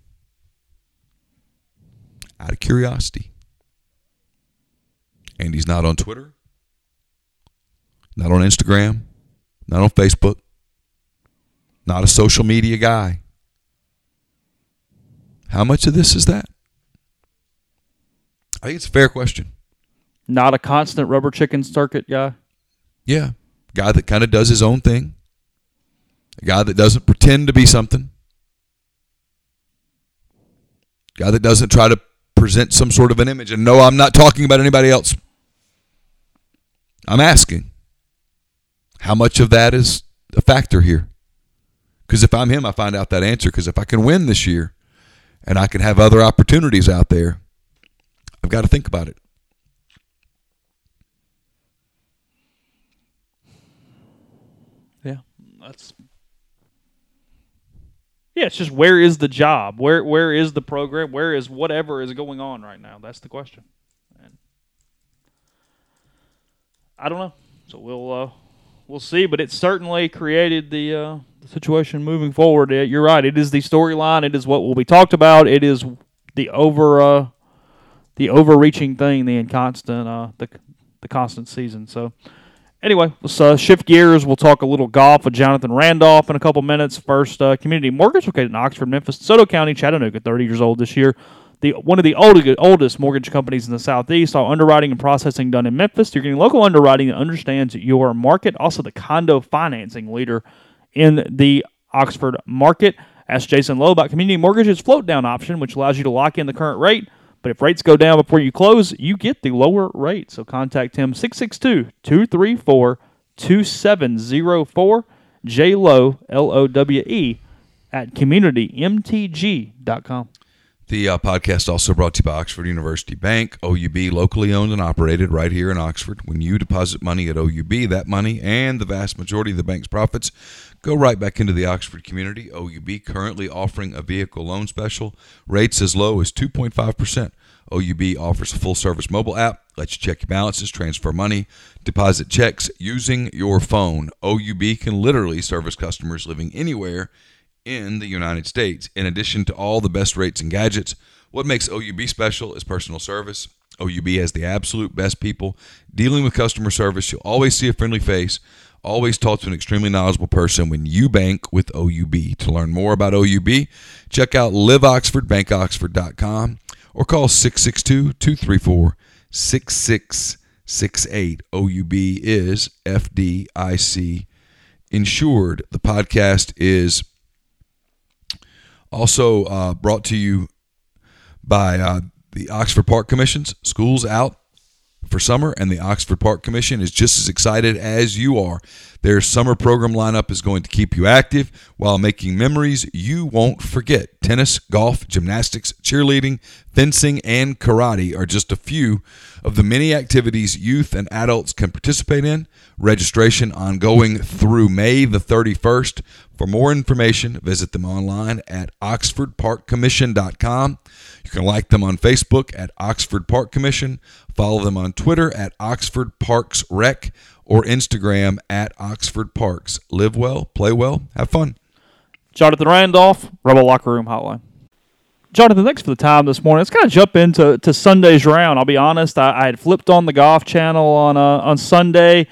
Out of curiosity. Andy's not on Twitter, not on Instagram, not on Facebook, not a social media guy. How much of this is that? I think it's a fair question. Not a constant rubber chicken circuit guy? Yeah. Guy that kind of does his own thing. A guy that doesn't pretend to be something. Guy that doesn't try to present some sort of an image. And no, I'm not talking about anybody else. I'm asking, how much of that is a factor here? Because if I'm him, I find out that answer. Because if I can win this year and I can have other opportunities out there, I've got to think about it. Yeah, that's yeah. It's just where is the job? Where where is the program? Where is whatever is going on right now? That's the question. And I don't know. So we'll uh, we'll see. But it certainly created the, uh, the situation moving forward. Uh, you're right. It is the storyline. It is what will be talked about. It is the over uh, the overreaching thing. The inconstant uh, the the constant season. So. Anyway, let's uh, shift gears. We'll talk a little golf with Jonathan Randolph in a couple minutes. First, uh, Community Mortgage located in Oxford, Memphis, DeSoto County, Chattanooga, thirty years old this year. The One of the old, oldest mortgage companies in the Southeast. All underwriting and processing done in Memphis. You're getting local underwriting that understands your market. Also, the condo financing leader in the Oxford market. Ask Jason Lowe about Community Mortgage's float-down option, which allows you to lock in the current rate. But if rates go down before you close, you get the lower rate. So contact him, six six two, two three four, two seven zero four, J Lowe, L O W E, at community m t g dot com. The uh, podcast also brought to you by Oxford University Bank, O U B, locally owned and operated right here in Oxford. When you deposit money at O U B, that money and the vast majority of the bank's profits go right back into the Oxford community. O U B currently offering a vehicle loan special, rates as low as two point five percent. O U B offers a full-service mobile app, lets you check your balances, transfer money, deposit checks using your phone. O U B can literally service customers living anywhere in the United States. In addition to all the best rates and gadgets, what makes O U B special is personal service. O U B has the absolute best people dealing with customer service. You'll always see a friendly face, always talk to an extremely knowledgeable person when you bank with O U B. To learn more about O U B, check out live oxford bank oxford dot com or call six six two, two three four, six six six eight. O U B is F D I C insured. The podcast is also uh, brought to you by uh, the Oxford Park Commission's School's Out for summer, and the Oxford Park Commission is just as excited as you are. Their summer program lineup is going to keep you active while making memories you won't forget. Tennis, golf, gymnastics, cheerleading, fencing, and karate are just a few of the many activities youth and adults can participate in. Registration ongoing through May the thirty-first. For more information, visit them online at oxford park commission dot com. You can like them on Facebook at Oxford Park Commission, follow them on Twitter at Oxford Parks Rec, or Instagram at Oxford Parks. Live well, play well, have fun. Jonathan Randolph, Rebel Locker Room Hotline. Jonathan, thanks for the time this morning. Let's kind of jump into to Sunday's round. I'll be honest, I, I had flipped on the Golf Channel on uh, on Sunday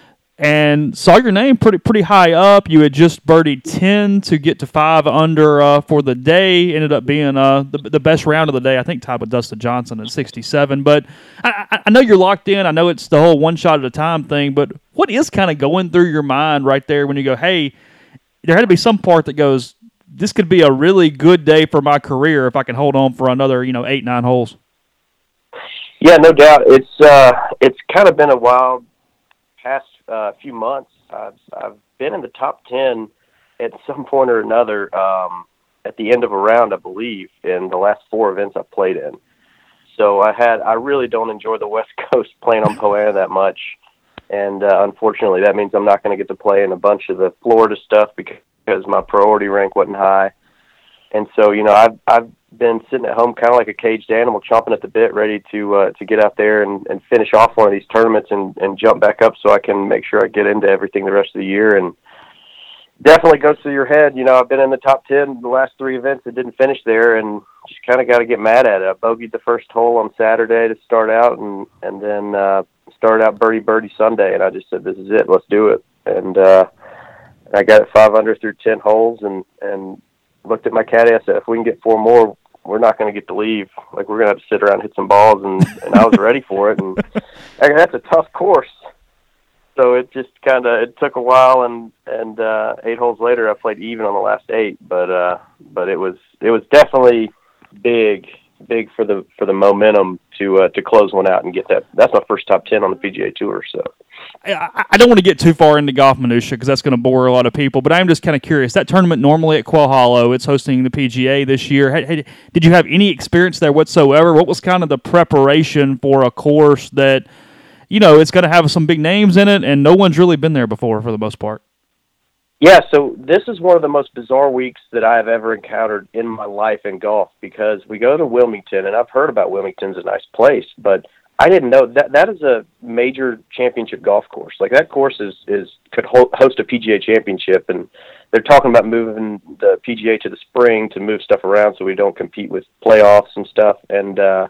and saw your name pretty pretty high up. You had just birdied ten to get to five under uh, for the day. Ended up being uh, the, the best round of the day, I think, tied with Dustin Johnson at sixty-seven. But I, I know you're locked in. I know it's the whole one shot at a time thing, but what is kind of going through your mind right there when you go, hey, there had to be some part that goes, this could be a really good day for my career if I can hold on for another, you know, eight, nine holes. Yeah, no doubt. It's uh, it's kind of been a wild past uh, few months. I've, I've been in the top ten at some point or another um, at the end of a round, I believe, in the last four events I've played in. So I had I really don't enjoy the West Coast playing on Poa that much, and uh, unfortunately that means I'm not going to get to play in a bunch of the Florida stuff because because my priority rank wasn't high. And so, you know, I've I've been sitting at home kind of like a caged animal, chomping at the bit, ready to uh, to get out there and, and finish off one of these tournaments and, and jump back up so I can make sure I get into everything the rest of the year. And definitely goes through your head. You know, I've been in the top ten the last three events that didn't finish there, and just kind of got to get mad at it. I bogeyed the first hole on Saturday to start out, and, and then uh, started out birdie birdie Sunday, and I just said, this is it, let's do it. And uh, I got it five under through ten holes, and, and looked at my caddy. I said, if we can get four more, we're not going to get to leave. Like, we're going to have to sit around and hit some balls, and, and I was ready for it. And I mean, that's a tough course. So it just kind of, it took a while, and, and uh, eight holes later, I played even on the last eight. But uh, but it was it was definitely big, big for the for the momentum to uh, to close one out and get that. That's my first top ten on the P G A Tour. So I, I don't want to get too far into golf minutia because that's going to bore a lot of people. But I'm just kind of curious. That tournament normally at Quail Hollow, it's hosting the P G A this year. Had, had, did you have any experience there whatsoever? What was kind of the preparation for a course that, you know, it's going to have some big names in it, and no one's really been there before for the most part? Yeah, so this is one of the most bizarre weeks that I have ever encountered in my life in golf, because we go to Wilmington, and I've heard about Wilmington's a nice place, but I didn't know that that is a major championship golf course. Like, that course is, is could ho- host a P G A championship, and they're talking about moving the P G A to the spring to move stuff around so we don't compete with playoffs and stuff. And uh,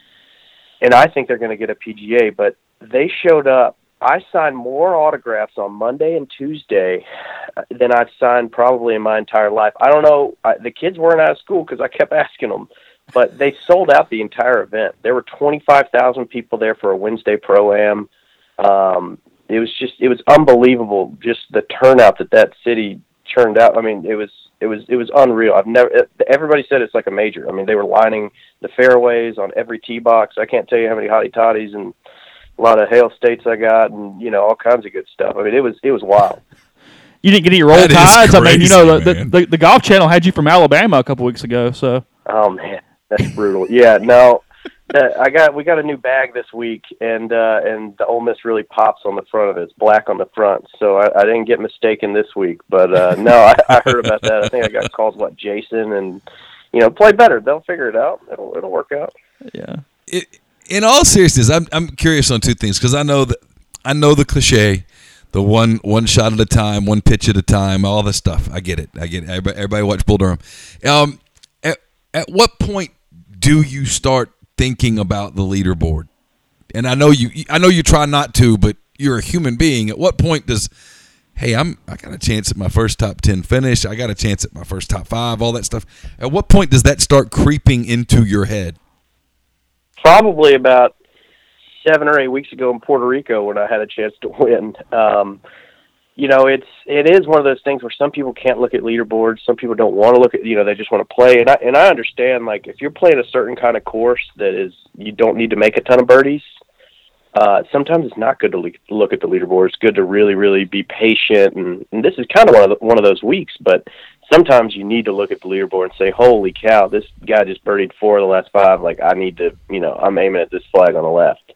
and I think they're going to get a P G A, but they showed up. I signed more autographs on Monday and Tuesday than I've signed probably in my entire life. I don't know. I, the kids weren't out of school because I kept asking them, but they sold out the entire event. There were twenty-five thousand people there for a Wednesday Pro-Am. Um, it was just, it was unbelievable, just the turnout that that city churned out. I mean, it was, it was, it was unreal. I've never, everybody said it's like a major. I mean, they were lining the fairways on every tee box. I can't tell you how many hottie toddies and a lot of hail states I got, and, you know, all kinds of good stuff. I mean, it was it was wild. You didn't get any roll That is tides? I mean, you know, the, crazy, the, the, the Golf Channel had you from Alabama a couple weeks ago, so. Oh, man, that's brutal. Yeah, no, uh, I got we got a new bag this week, and uh, and the Ole Miss really pops on the front of it. It's black on the front, so I, I didn't get mistaken this week. But, uh, no, I, I heard about that. I think I got called, what, Jason, and, you know, play better. They'll figure it out. It'll, it'll work out. Yeah. It, in all seriousness, I'm I'm curious on two things, because I know that I know the cliche, the one one shot at a time, one pitch at a time, all this stuff. I get it. I get it. Everybody, everybody watch Bull Durham. Um, at at what point do you start thinking about the leaderboard? And I know you I know you try not to, but you're a human being. At what point does, hey, I'm I got a chance at my first top ten finish. I got a chance at my first top five. All that stuff. At what point does that start creeping into your head? Probably about seven or eight weeks ago in Puerto Rico when I had a chance to win. Um, you know, it's it is one of those things where some people can't look at leaderboards. Some people don't want to look at, you know, they just want to play. And I and I understand, like, if you're playing a certain kind of course that is, you don't need to make a ton of birdies. Uh, sometimes it's not good to le- look at the leaderboard. It's good to really, really be patient. And, and this is kind of one of the, one of those weeks, but sometimes you need to look at the leaderboard and say, holy cow, this guy just birdied four of the last five. Like, I need to, you know, I'm aiming at this flag on the left.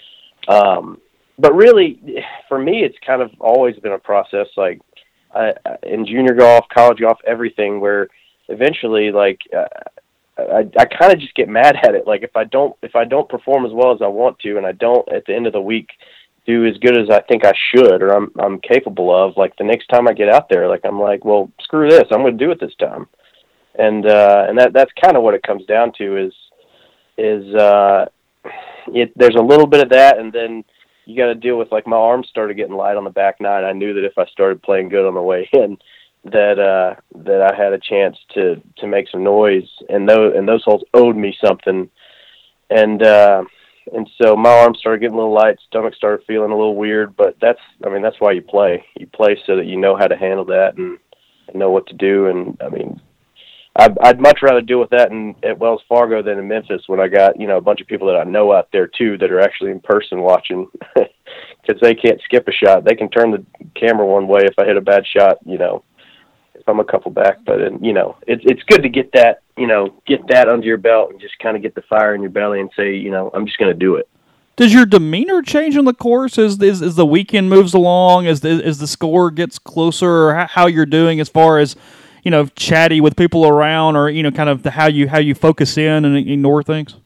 Um, but really, for me, it's kind of always been a process, like, I, in junior golf, college golf, everything, where eventually, like, uh, I, I kind of just get mad at it. Like, if I don't, if I don't perform as well as I want to, and I don't at the end of the week do as good as I think I should, or I'm, I'm capable of, like, the next time I get out there, like, I'm like, well, screw this, I'm going to do it this time. And, uh, and that, that's kind of what it comes down to is, is, uh, it, there's a little bit of that. And then you got to deal with, like, my arms started getting light on the back nine. I knew that if I started playing good on the way in, that uh, that I had a chance to, to make some noise, and those and those holes owed me something, and uh, and so my arms started getting a little light, stomach started feeling a little weird, but that's I mean that's why you play. You play so that you know how to handle that and, and know what to do. And I mean, I'd, I'd much rather deal with that in at Wells Fargo than in Memphis when I got, you know, a bunch of people that I know out there too that are actually in person watching, because they can't skip a shot. They can turn the camera one way if I hit a bad shot, you know. I'm a couple back, but and, you know, it's it's good to get that, you know, get that under your belt and just kind of get the fire in your belly and say, you know, I'm just going to do it. Does your demeanor change on the course as as, as the weekend moves along, as the, as the score gets closer, or how you're doing as far as, you know, chatty with people around, or, you know, kind of the, how you how you focus in and ignore things?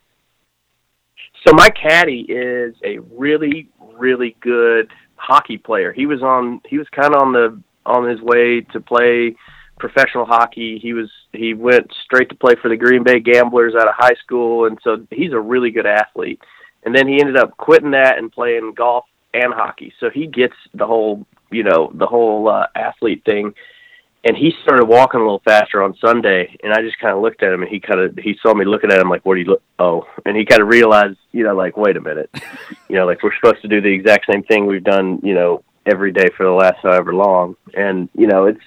So my caddy is a really really good hockey player. He was on he was kind of on the on his way to play professional hockey. He was he went straight to play for the Green Bay Gamblers out of high school, and so he's a really good athlete. And then he ended up quitting that and playing golf and hockey. So he gets the whole, you know, the whole uh, athlete thing. and he started walking a little faster on Sunday, and I just kind of looked at him, and he kind of he saw me looking at him like, "What do you look?" Oh, and he kind of realized, you know, like, wait a minute, you know, like we're supposed to do the exact same thing we've done, you know, every day for the last however long, and you know, it's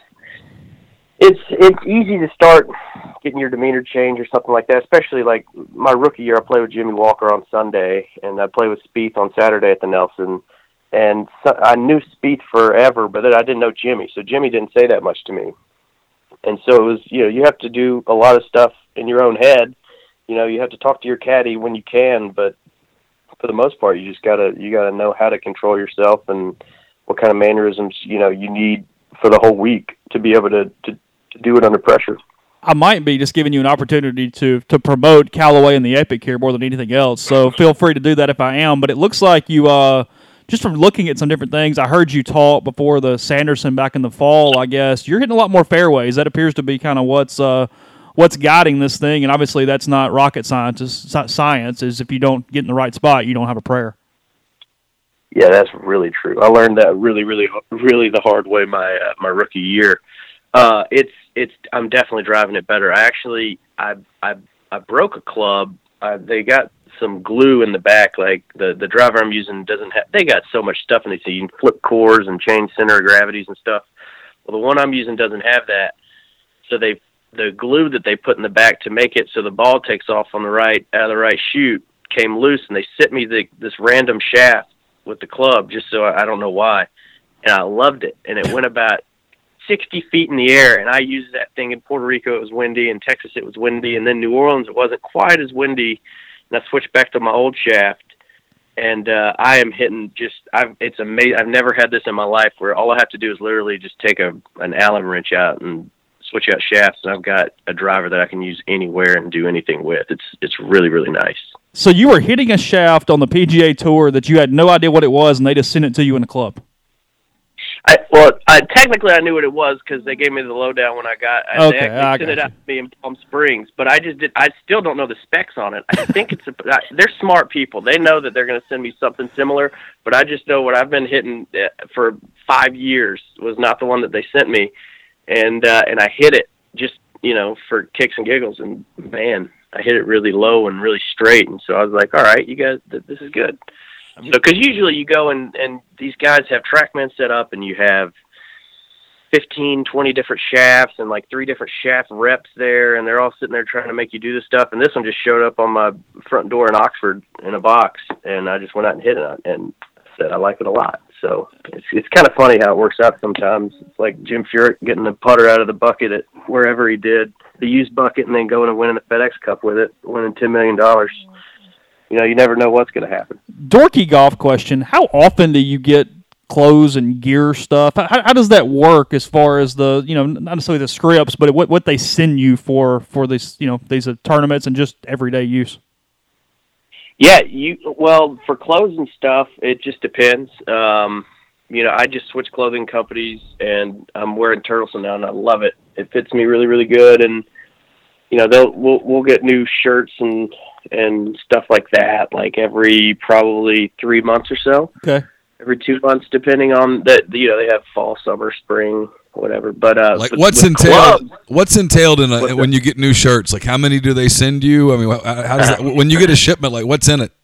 it's it's easy to start getting your demeanor change or something like that, especially like my rookie year. I played with Jimmy Walker on Sunday, and I played with Spieth on Saturday at the Nelson. And so I knew Spieth forever, but then I didn't know Jimmy, so Jimmy didn't say that much to me. And so it was, you know, you have to do a lot of stuff in your own head. You know, you have to talk to your caddy when you can, but for the most part, you just gotta you gotta know how to control yourself and what kind of mannerisms, you know, you need for the whole week to be able to, to, to do it under pressure. I might be just giving you an opportunity to to promote Callaway and the Epic here more than anything else. So feel free to do that if I am. But it looks like you, uh, just from looking at some different things, I heard you talk before the Sanderson back in the fall, I guess. You're hitting a lot more fairways. That appears to be kind of what's uh, what's guiding this thing. And obviously that's not rocket science. It's science is if you don't get in the right spot, you don't have a prayer. Yeah, that's really true. I learned that really, really, really the hard way my uh, my rookie year. Uh, it's it's. I'm definitely driving it better. I actually I I I broke a club. Uh, they got some glue in the back. Like the the driver I'm using doesn't have. They got so much stuff in it. So you can flip cores and change center of gravities and stuff. Well, the one I'm using doesn't have that. So they the glue that they put in the back to make it so the ball takes off on the right out of the right chute came loose, and they sent me the this random shaft with the club just so I, I don't know why, and I loved it. And it went about sixty feet in the air, and I used that thing in Puerto Rico. It was windy. In Texas, it was windy. And then New Orleans, it wasn't quite as windy. And I switched back to my old shaft, and uh, I am hitting just I've, – it's amazing. I've never had this in my life where all I have to do is literally just take a an Allen wrench out and switch out shafts, and I've got a driver that I can use anywhere and do anything with. It's It's really, really nice. So you were hitting a shaft on the P G A Tour that you had no idea what it was, and they just sent it to you in the club. I, well, I, technically I knew what it was because they gave me the lowdown when I got. I, okay, they I sent it you. out to me in Palm Springs, but I just did. I still don't know the specs on it. I think it's. A, I, they're smart people. They know that they're going to send me something similar, but I just know what I've been hitting for five years was not the one that they sent me, and uh, and I hit it just you know for kicks and giggles, and man, I hit it really low and really straight, and so I was like, all right, you guys, th- this is good. So, because usually you go and, and these guys have TrackMan set up, and you have fifteen, twenty different shafts and like three different shaft reps there, and they're all sitting there trying to make you do this stuff. And this one just showed up on my front door in Oxford in a box, and I just went out and hit it, and said I like it a lot. So it's it's kind of funny how it works out sometimes. It's like Jim Furyk getting the putter out of the bucket at wherever he did, the used bucket, and then going and winning the FedEx Cup with it, winning ten million dollars. You know, you never know what's going to happen. Dorky golf question. How often do you get clothes and gear stuff? How, how does that work as far as the, you know, not necessarily the scripts, but what, what they send you for, for this, you know, these uh, tournaments and just everyday use? Yeah, you well, for clothes and stuff, it just depends. Um, you know, I just switched clothing companies, and I'm wearing Turtleson now, and I love it. It fits me really, really good, and you know, they'll we'll we'll get new shirts and and stuff like that, like every probably three months or so. Okay. Every two months, depending on that. You know, they have fall, summer, spring, whatever. But uh, like with, what's with entailed? clubs, what's entailed in a, what's when that? you get new shirts? Like how many do they send you? I mean, how, how does that, when you get a shipment? Like what's in it?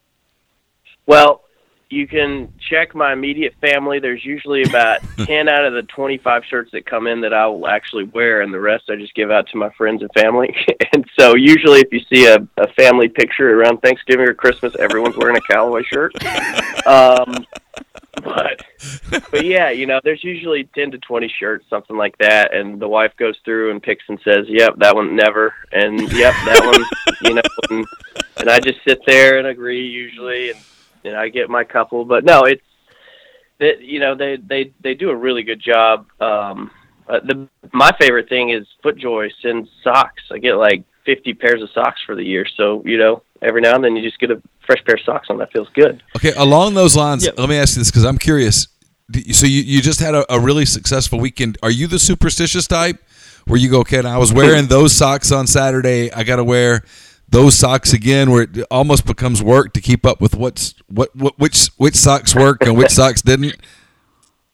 Well, you can check my immediate family. There's usually about ten out of the twenty-five shirts that come in that I'll actually wear, and the rest I just give out to my friends and family. And so usually if you see a, a family picture around Thanksgiving or Christmas, everyone's wearing a Callaway shirt. Um, but, but yeah, you know, there's usually ten to twenty shirts, something like that, and the wife goes through and picks and says, yep, that one never, and yep, that one, you know, and, and I just sit there and agree usually, and and I get my couple, but no, it's that you know they, they, they do a really good job. Um, uh, the my favorite thing is FootJoy sends socks. I get like fifty pairs of socks for the year, so you know every now and then you just get a fresh pair of socks on. That feels good. Okay, along those lines, Yep. let me ask you this because I'm curious. So you, you just had a, a really successful weekend. Are you the superstitious type where you go, okay, I was wearing those socks on Saturday, I got to wear those socks again, where it almost becomes work to keep up with what's what, what which which socks worked and which socks didn't?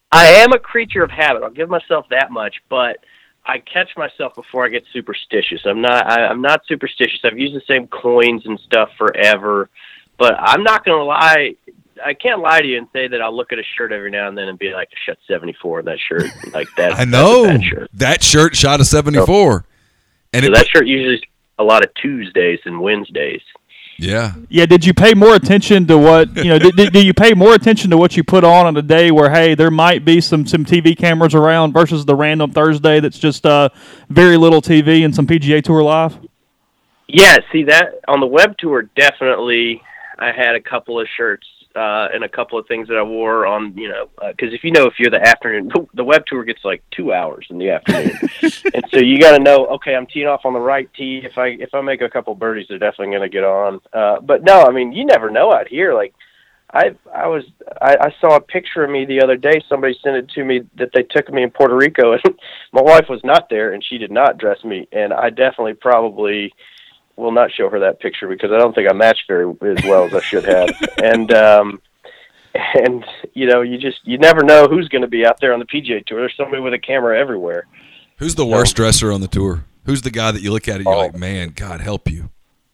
I am a creature of habit. I'll give myself that much, but I catch myself before I get superstitious. I'm not. I, I'm not superstitious. I've used the same coins and stuff forever, but I'm not going to lie. I can't lie to you and say that I'll look at a shirt every now and then and be like, "Shut seventy-four." That shirt, like that. I know that shirt. that shirt shot a seventy-four, so, and so it, that shirt usually a lot of Tuesdays and Wednesdays. Yeah. Yeah. Did you pay more attention to what you know? did, did, did you pay more attention to what you put on on a day where hey, there might be some some T V cameras around versus the random Thursday that's just uh very little T V and some P G A Tour live? Yeah. See that on the web tour, definitely. I had a couple of shirts uh, and a couple of things that I wore on, you know, because uh, if you know if you're the afternoon, the web tour gets like two hours in the afternoon, and so you got to know, okay, I'm teeing off on the right tee. If I if I make a couple birdies, they're definitely going to get on. Uh, but no, I mean, you never know out here. Like I I was I, I saw a picture of me the other day. Somebody sent it to me that they took me in Puerto Rico, and my wife was not there, and she did not dress me, and I definitely probably will not show her that picture because I don't think I matched very as well as I should have. and, um, and, you know, you just, you never know who's going to be out there on the P G A Tour. There's somebody with a camera everywhere. Who's the worst so, dresser on the tour? Who's the guy that you look at and you're oh, like, man, God help you?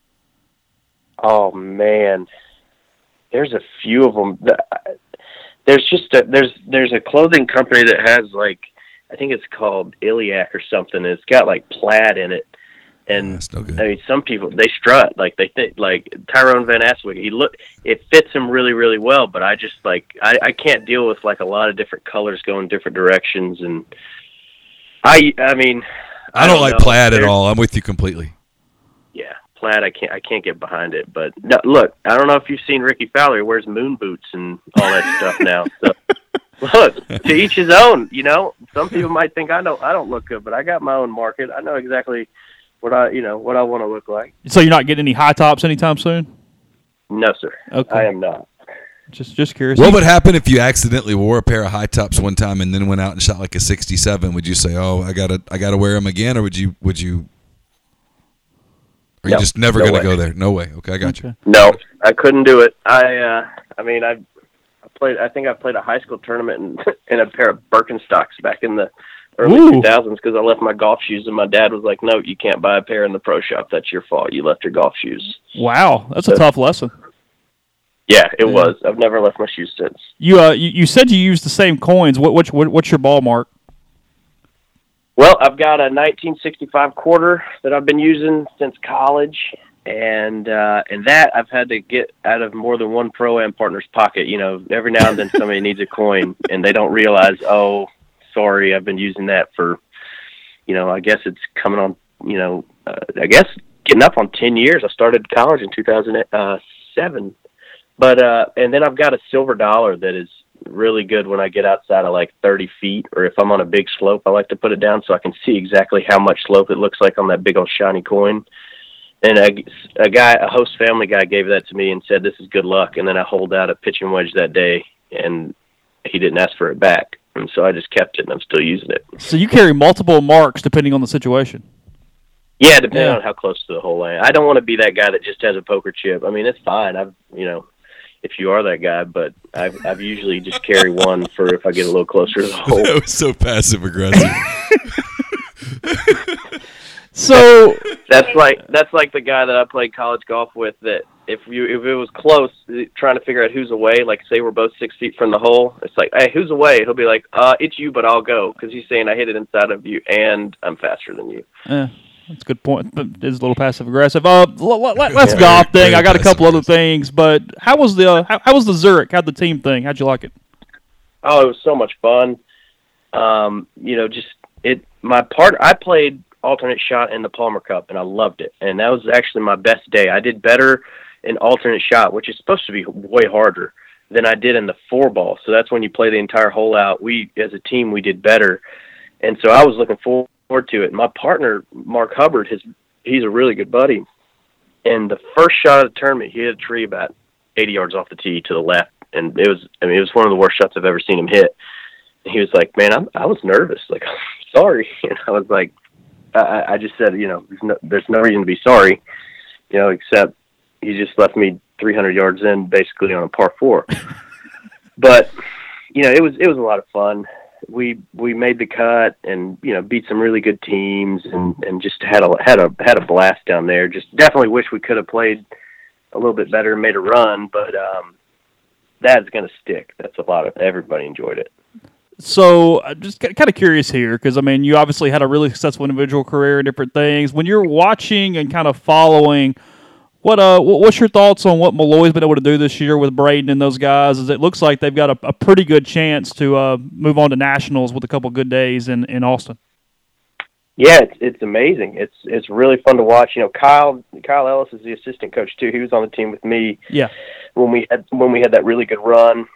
Oh man. There's a few of them. There's just a, there's, there's a clothing company that has like, I think it's called Iliac or something. It's got like plaid in it. And no I mean, some people they strut like they think like Tyrone Van Aswick. He look it fits him really, really well. But I just like I, I can't deal with like a lot of different colors going different directions. And I I mean I, I don't, don't like know. plaid There's, at all. I'm with you completely. Yeah, plaid. I can't I can't get behind it. But no, look, I don't know if you've seen Ricky Fowler. He wears moon boots and all that stuff now. So look, to each his own. You know, some people might think I don't I don't look good, but I got my own market. I know exactly what I, you know, what I want to look like. So you're not getting any high tops anytime soon? No, sir. Okay. I am not. Just, just curious. What would happen if you accidentally wore a pair of high tops one time and then went out and shot like a sixty-seven? Would you say, "Oh, I gotta, I gotta wear them again," or would you, would you? Are no, you just never no gonna way. go there? No way. Okay, I got okay. you. No, I couldn't do it. I, uh, I mean, I, I played. I think I played a high school tournament in, in a pair of Birkenstocks back in the early Ooh. two thousands because I left my golf shoes, and my dad was like, "No, you can't buy a pair in the pro shop. That's your fault. You left your golf shoes." Wow, that's so, a tough lesson. Yeah, it yeah. was. I've never left my shoes since. You uh, you, you said you used the same coins. What, what, what what's your ball mark? Well, I've got a nineteen sixty-five quarter that I've been using since college, and uh, and that I've had to get out of more than one pro-am partner's pocket. You know, every now and then somebody needs a coin, and they don't realize, oh, sorry, I've been using that for, you know, I guess it's coming on, you know, uh, I guess getting up on ten years. I started college in two thousand seven. But, uh, and then I've got a silver dollar that is really good when I get outside of like thirty feet, or if I'm on a big slope, I like to put it down so I can see exactly how much slope it looks like on that big old shiny coin. And a, a guy, a host family guy gave that to me and said, "This is good luck." And then I holed out a pitching wedge that day, and he didn't ask for it back. And so I just kept it, and I'm still using it. So you carry multiple marks depending on the situation? Yeah, depending yeah. on how close to the hole I am. I don't want to be that guy that just has a poker chip. I mean, it's fine. I've, you know, if you are that guy, but I've, I've usually just carry one for if I get a little closer to the hole. That was so passive-aggressive. So that's like that's like the guy that I played college golf with. That if you if it was close, trying to figure out who's away. Like say we're both six feet from the hole. It's like, hey, who's away? He'll be like, uh, it's you, but I'll go because he's saying I hit it inside of you and I'm faster than you. Yeah, that's a good point. It is a little passive aggressive. Uh, let, let, let's yeah, golf very, thing. very I got a couple other things, but how was the uh, how, how was the Zurich? How'd the team thing? How'd you like it? Oh, it was so much fun. Um, you know, just it. My part. I played alternate shot in the Palmer Cup, and I loved it. And that was actually my best day. I did better in alternate shot, which is supposed to be way harder, than I did in the four ball. So that's when you play the entire hole out. We, as a team, we did better. And so I was looking forward to it. My partner, Mark Hubbard, his, he's a really good buddy. And the first shot of the tournament, he hit a tree about eighty yards off the tee to the left. And it was, I mean, it was one of the worst shots I've ever seen him hit. And he was like, man, I'm, I was nervous. Like, I'm sorry. And I was like, I, I just said, you know, there's no, there's no reason to be sorry, you know, except he just left me three hundred yards in basically on a par four. But you know, it was it was a lot of fun. We we made the cut and you know beat some really good teams and, and just had a had a had a blast down there. Just definitely wish we could have played a little bit better and made a run, but um, that's going to stick. That's a lot of everybody enjoyed it. So, I'm just kind of curious here because I mean, you obviously had a really successful individual career and different things. When you're watching and kind of following, what uh, what's your thoughts on what Malloy's been able to do this year with Braden and those guys? As it looks like they've got a, a pretty good chance to uh, move on to nationals with a couple good days in, in Austin. Yeah, it's it's amazing. It's it's really fun to watch. You know, Kyle Kyle Ellis is the assistant coach too. He was on the team with me. Yeah. When we had when we had that really good run,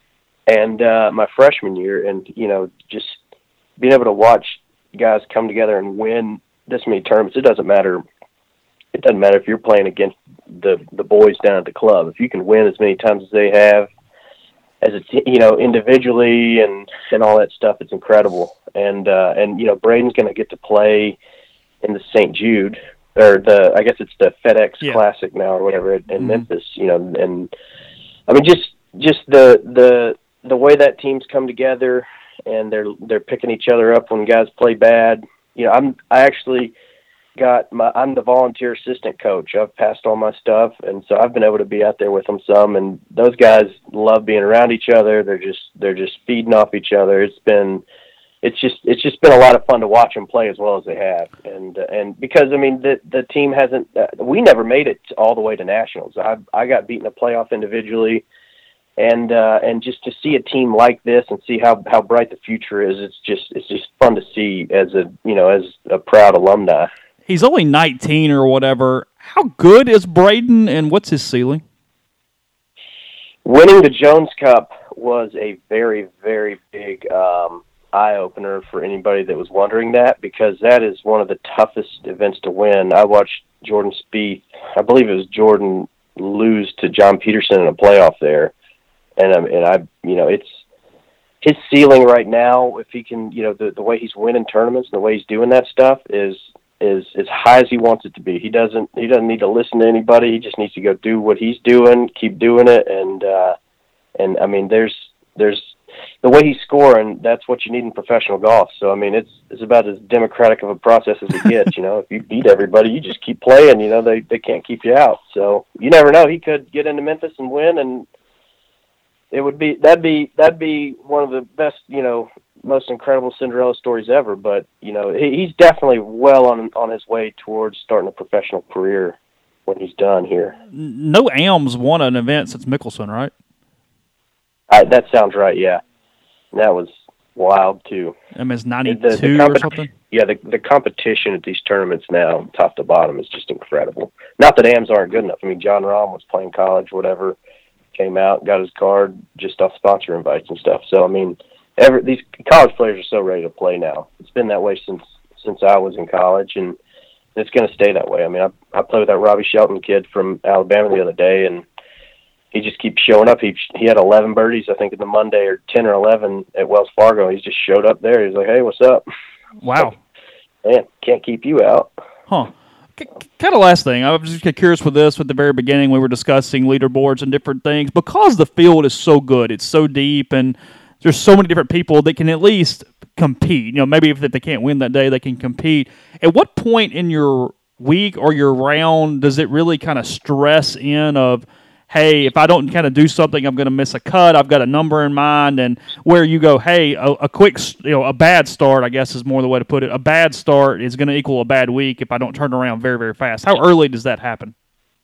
and uh, my freshman year, and you know, just being able to watch guys come together and win this many tournaments. It doesn't matter. It doesn't matter if you're playing against the the boys down at the club. If you can win as many times as they have, as a t- you know, individually and and all that stuff, it's incredible. And uh, and you know, Braden's going to get to play in the Saint Jude, or the I guess it's the FedEx yeah. Classic now or whatever in mm-hmm. Memphis. You know, and I mean, just just the the the way that team's come together, and they're they're picking each other up when guys play bad. You know, I'm I actually got my I'm the volunteer assistant coach. I've passed all my stuff, and so I've been able to be out there with them some. And those guys love being around each other. They're just they're just feeding off each other. It's been It's just it's just been a lot of fun to watch them play as well as they have, and uh, and because I mean the the team hasn't uh, we never made it all the way to nationals. I I got beaten a playoff individually, and uh, and just to see a team like this and see how, how bright the future is, it's just it's just fun to see as a you know as a proud alumni. He's only nineteen or whatever. How good is Braden, and what's his ceiling? Winning the Jones Cup was a very very big. Um, eye-opener for anybody that was wondering that, because that is one of the toughest events to win. I watched Jordan Spieth, I believe it was Jordan, lose to John Peterson in a playoff there, and um, and I, you know, it's his ceiling right now. If he can, you know, the the way he's winning tournaments and the way he's doing that stuff is is as high as he wants it to be. He doesn't he doesn't need to listen to anybody. He just needs to go do what he's doing, keep doing it, and uh, and I mean, there's there's the way he's scoring, that's what you need in professional golf. So, I mean, it's it's about as democratic of a process as it gets. You know, if you beat everybody, you just keep playing. You know, they, they can't keep you out. So you never know. He could get into Memphis and win, and it would be that'd be that'd be one of the best, you know, most incredible Cinderella stories ever. But you know, he, he's definitely well on on his way towards starting a professional career when he's done here. No A M S won an event since Mickelson, right? I, that sounds right, yeah. That was wild, too. I mean, it's ninety-two the, the compet- or something? Yeah, the the competition at these tournaments now, top to bottom, is just incredible. Not that A Ms aren't good enough. I mean, John Rahm was playing college, whatever, came out, got his card just off sponsor invites and stuff. So, I mean, every, these college players are so ready to play now. It's been that way since since I was in college, and it's going to stay that way. I mean, I, I played with that Robbie Shelton kid from Alabama the other day, and he just keeps showing up. He he had eleven birdies, I think, in the Monday, or ten or eleven at Wells Fargo. He just showed up there. He's like, hey, what's up? Wow. Man, can't keep you out. Huh. C- kind of last thing. I was just curious with this. At the very beginning, we were discussing leaderboards and different things. Because the field is so good, it's so deep, and there's so many different people that can at least compete. You know, maybe if they can't win that day, they can compete. At what point in your week or your round does it really kind of stress in of, hey, if I don't kind of do something, I'm going to miss a cut. I've got a number in mind, and where you go, hey, a, a quick, you know, a bad start, I guess is more the way to put it. A bad start is going to equal a bad week if I don't turn around very, very fast. How early does that happen?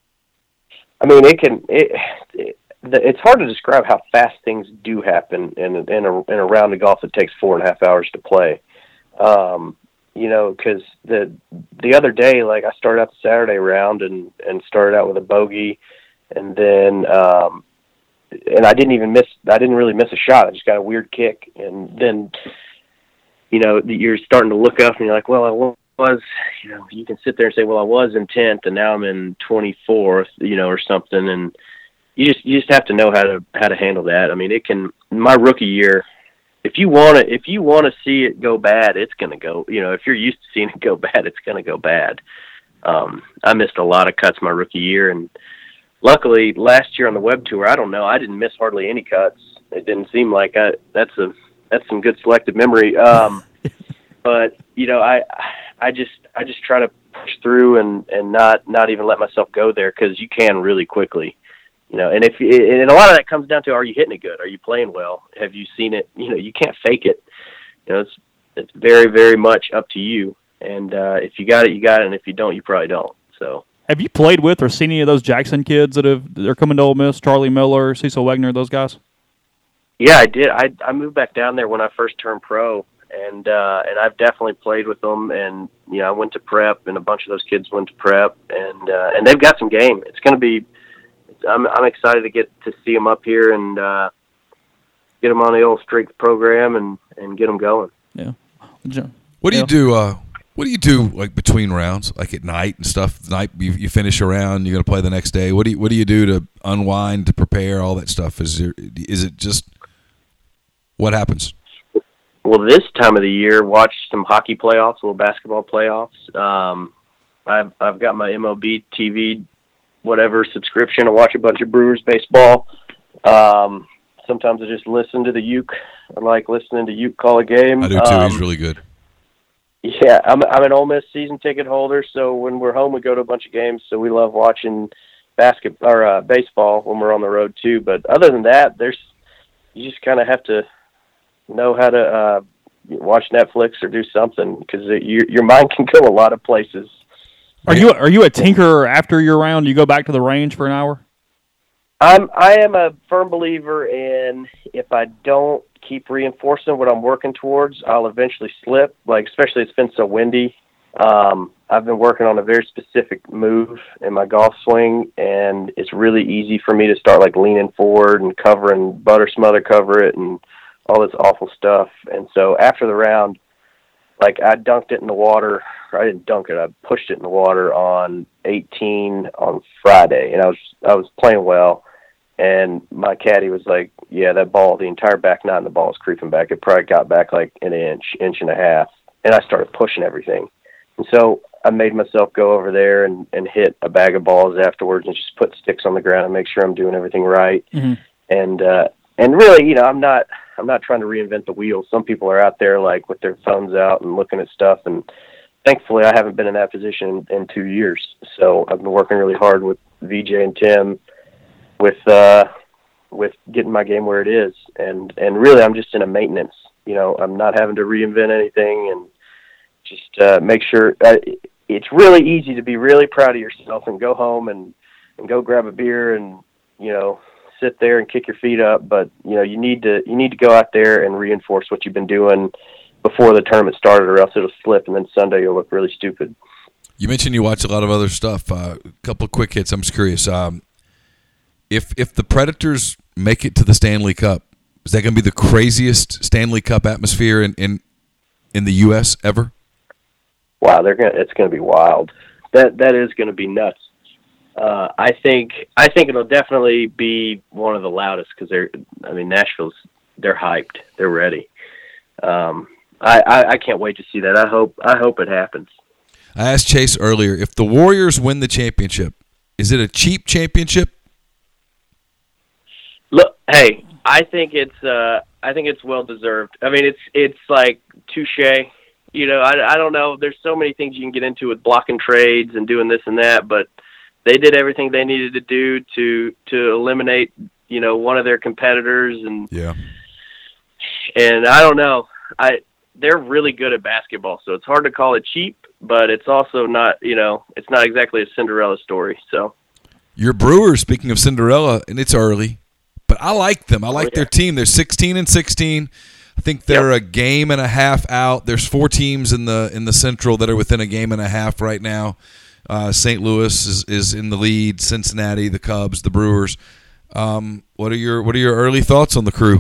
I mean, it can. It, it it's hard to describe how fast things do happen in in a in a round of golf that takes four and a half hours to play. Um, you know, because the the other day, like I started out the Saturday round and and started out with a bogey. And then, um, and I didn't even miss, I didn't really miss a shot. I just got a weird kick. And then, you know, you're starting to look up and you're like, well, I was, you know, you can sit there and say, well, I was in tenth and now I'm in twenty-fourth, you know, or something. And you just, you just have to know how to, how to handle that. I mean, it can, my rookie year, if you want to, if you want to see it go bad, it's going to go, you know, if you're used to seeing it go bad, it's going to go bad. Um, I missed a lot of cuts my rookie year, and luckily, last year on the Web Tour, I don't know, I didn't miss hardly any cuts. it didn't seem like I, that's a that's some good selective memory. Um, but you know, I I just I just try to push through and, and not not even let myself go there, because you can really quickly. You know, and if and a lot of that comes down to, are you hitting it good? Are you playing well? Have you seen it? You know, you can't fake it. You know, it's it's very, very much up to you. And uh, if you got it, you got it. And if you don't, you probably don't. So, have you played with or seen any of those Jackson kids that have they're coming to Ole Miss? Charlie Miller, Cecil Wegner, those guys. Yeah, I did. I I moved back down there when I first turned pro, and uh, and I've definitely played with them. And you know, I went to prep, and a bunch of those kids went to prep, and uh, and they've got some game. It's going to be. I'm I'm excited to get to see them up here and uh, get them on the old strength program and, and get them going. Yeah. What do yeah. you do? Uh, what do you do like between rounds, like at night and stuff? The night you, you finish a round, you're gonna play the next day. What do you What do you do to unwind, to prepare, all that stuff? Is there, is it just what happens? Well, this time of the year, watch some hockey playoffs, a little basketball playoffs. Um, I've I've got my M L B T V. Whatever subscription. I watch a bunch of Brewers baseball. Um, sometimes I just listen to the Uke. I like listening to Uke call a game. I do too. Um, He's really good. Yeah, I'm I'm an Ole Miss season ticket holder, so when we're home, we go to a bunch of games. So we love watching basket or uh, baseball when we're on the road too. But other than that, there's you just kind of have to know how to uh, watch Netflix or do something, because your your mind can go a lot of places. Are you are you a tinkerer after your round? You go back to the range for an hour? I'm I am a firm believer in, if I don't keep reinforcing what I'm working towards, I'll eventually slip. Like, especially it's been so windy. Um, I've been working on a very specific move in my golf swing, and it's really easy for me to start like leaning forward and covering butter smother cover it and all this awful stuff. And so after the round, like I dunked it in the water. I didn't dunk it. I pushed it in the water on eighteen on Friday, and I was I was playing well. And my caddy was like, "Yeah, that ball, the entire back nine, the ball is creeping back. It probably got back like an inch, inch and a half." And I started pushing everything. And so I made myself go over there and, and hit a bag of balls afterwards, and just put sticks on the ground and make sure I'm doing everything right. Mm-hmm. And uh, and really, you know, I'm not. I'm not trying to reinvent the wheel. Some people are out there like with their phones out and looking at stuff, and thankfully I haven't been in that position in two years. So I've been working really hard with V J and Tim with uh, with getting my game where it is, and and really I'm just in a maintenance. You know, I'm not having to reinvent anything, and just uh, make sure. Uh, it's really easy to be really proud of yourself and go home and and go grab a beer and you know. sit there and kick your feet up, but you know you need to you need to go out there and reinforce what you've been doing before the tournament started, or else it'll slip, and then Sunday you'll look really stupid. You mentioned you watch a lot of other stuff. Uh, a couple of quick hits. I'm just curious. Um, if if the Predators make it to the Stanley Cup, is that going to be the craziest Stanley Cup atmosphere in in, in the U S ever? Wow, they're gonna it's going to be wild. That that is going to be nuts. Uh, I think I think it'll definitely be one of the loudest, because they're. I mean, Nashville's they're hyped, they're ready. Um, I, I I can't wait to see that. I hope I hope it happens. I asked Chase earlier, if the Warriors win the championship, is it a cheap championship? Look, hey, I think it's uh, I think it's well deserved. I mean, it's it's like touche. You know, I I don't know. There's so many things you can get into with blocking trades and doing this and that, but they did everything they needed to do to to eliminate, you know, one of their competitors, and yeah, and I don't know, I they're really good at basketball, so it's hard to call it cheap, but it's also not, you know, it's not exactly a Cinderella story. So your Brewers, speaking of Cinderella, and it's early, but I like them. I like oh, yeah. their team. They're sixteen and sixteen. I think they're yep. a game and a half out. There's four teams in the in the Central that are within a game and a half right now. Uh, Saint Louis is, is in the lead. Cincinnati, the Cubs, the Brewers. Um, what are your What are your early thoughts on the Crew?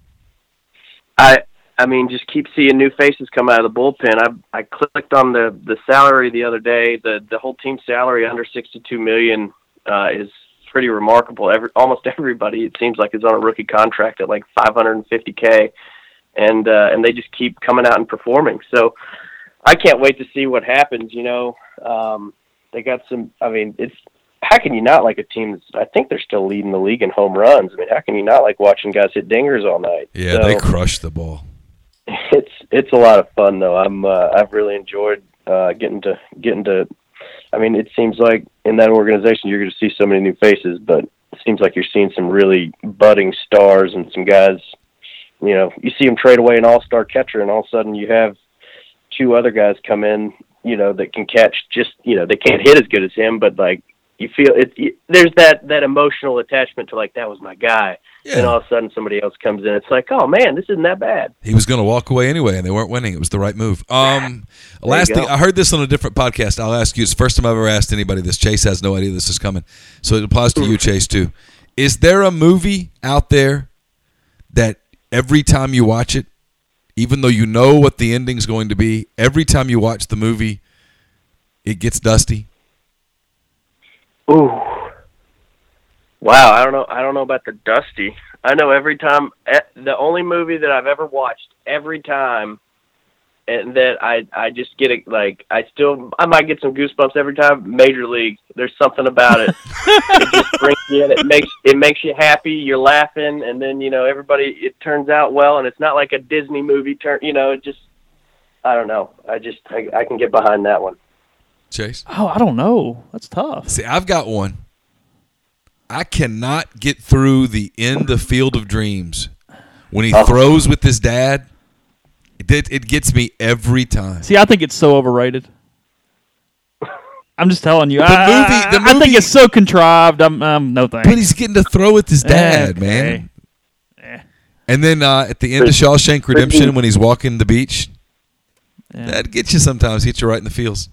I I mean, just keep seeing new faces come out of the bullpen. I I clicked on the, the salary the other day. The the whole team salary under sixty-two million dollars uh, is pretty remarkable. Every almost everybody, it seems like, is on a rookie contract at like five hundred fifty K, and uh, and they just keep coming out and performing. So I can't wait to see what happens. You know. Um, They got some. I mean, it's how can you not like a team that's, I think they're still leading the league in home runs. I mean, how can you not like watching guys hit dingers all night? Yeah, so, they crushed the ball. It's it's a lot of fun though. I'm uh, I've really enjoyed uh, getting to getting to. I mean, it seems like in that organization you're going to see so many new faces, but it seems like you're seeing some really budding stars and some guys. You know, you see them trade away an all-star catcher, and all of a sudden you have two other guys come in. You know, that can catch just. You know, they can't hit as good as him, but like you feel it. it there's that that emotional attachment to like that was my guy. Yeah. And all of a sudden somebody else comes in. It's like, oh, man, this isn't that bad. He was going to walk away anyway, and they weren't winning. It was the right move. Um, last thing, I heard this on a different podcast. I'll ask you. It's the first time I've ever asked anybody this. Chase has no idea this is coming. So it applies to you, Chase, too. Is there a movie out there that every time you watch it, even though you know what the ending's going to be, every time you watch the movie, it gets dusty? Ooh. Wow, I don't know. I don't know about the dusty. I know every time. The only movie that I've ever watched every time, and that I I just get it. Like I still I might get some goosebumps every time. Major League. There's something about it. It just brings you in. It makes it makes you happy. You're laughing, and then you know everybody. It turns out well, and it's not like a Disney movie. Turn. You know, it just. I don't know. I just I, I can get behind that one. Chase? Oh, I don't know. That's tough. See, I've got one. I cannot get through the end of Field of Dreams when he oh. throws with his dad. It, it gets me every time. See, I think it's so overrated. I'm just telling you. The I, movie, the movie, I think it's so contrived. I'm, I'm no thanks. But he's getting to throw with his dad, okay. man. Eh. And then uh, at the end of Shawshank Redemption, when he's walking the beach, yeah. that gets you sometimes. Hits you right in the feels.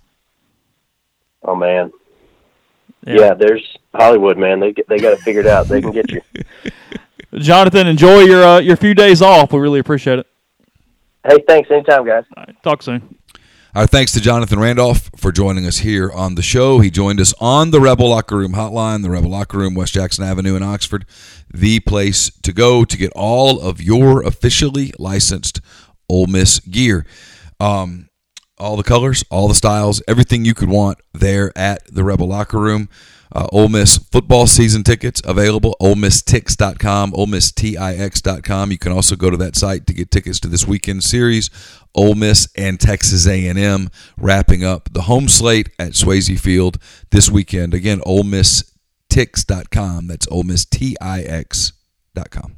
Oh man. Yeah. yeah, there's Hollywood, man. They get, they got it figured out. They can get you. Jonathan, enjoy your uh, your few days off. We really appreciate it. Hey, thanks. Anytime, guys. All right, talk soon. Our thanks to Jonathan Randolph for joining us here on the show. He joined us on the Rebel Locker Room hotline, the Rebel Locker Room, West Jackson Avenue in Oxford, the place to go to get all of your officially licensed Ole Miss gear. Um, all the colors, all the styles, everything you could want there at the Rebel Locker Room. Uh, Ole Miss football season tickets available, ole miss tix dot com, ole miss tix dot com. You can also go to that site to get tickets to this weekend series, Ole Miss and Texas A and M wrapping up the home slate at Swayze Field this weekend. Again, ole miss tix dot com. That's ole miss tix dot com.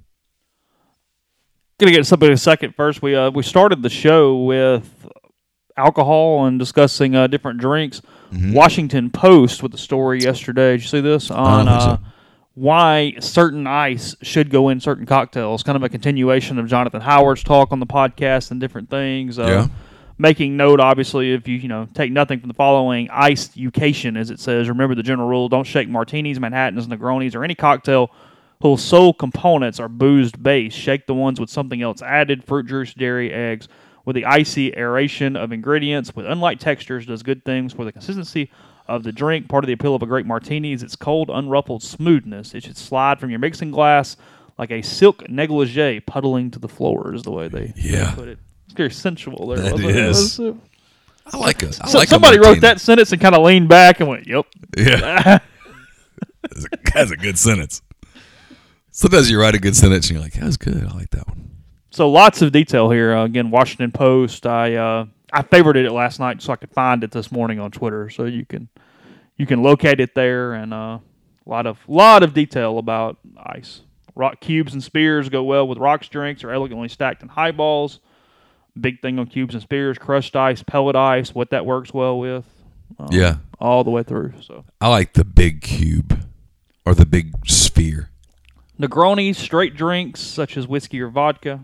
Gonna get something in a second. First, we uh, we started the show with alcohol and discussing uh, different drinks. Mm-hmm. Washington Post with the story yesterday. Did you see this on uh, so. why certain ice should go in certain cocktails? Kind of a continuation of Jonathan Howard's talk on the podcast and different things. Uh, yeah. Making note, obviously, if you you know take nothing from the following, iced eucation, as it says. Remember the general rule: don't shake martinis, Manhattans, Negronis, or any cocktail whose sole components are boozed base. Shake the ones with something else added: fruit juice, dairy, eggs. With the icy aeration of ingredients with unlike textures does good things for the consistency of the drink. Part of the appeal of a great martini is its cold, unruffled smoothness. It should slide from your mixing glass like a silk negligee puddling to the floor is the way they, yeah. they put it. It's very sensual there. That wasn't is. it? I like it. I so like somebody a wrote that sentence and kind of leaned back and went, yep. Yeah. that's, a, that's a good sentence. Sometimes you write a good sentence and you're like, that was good. I like that one. So lots of detail here. Uh, again, Washington Post. I uh, I favorited it last night so I could find it this morning on Twitter. So you can you can locate it there, and a uh, lot of lot of detail about ice. Rock cubes and spears go well with rocks drinks or elegantly stacked in highballs. Big thing on cubes and spears: crushed ice, pellet ice. What that works well with. Um, yeah, all the way through. So I like the big cube or the big sphere. Negronis, straight drinks such as whiskey or vodka.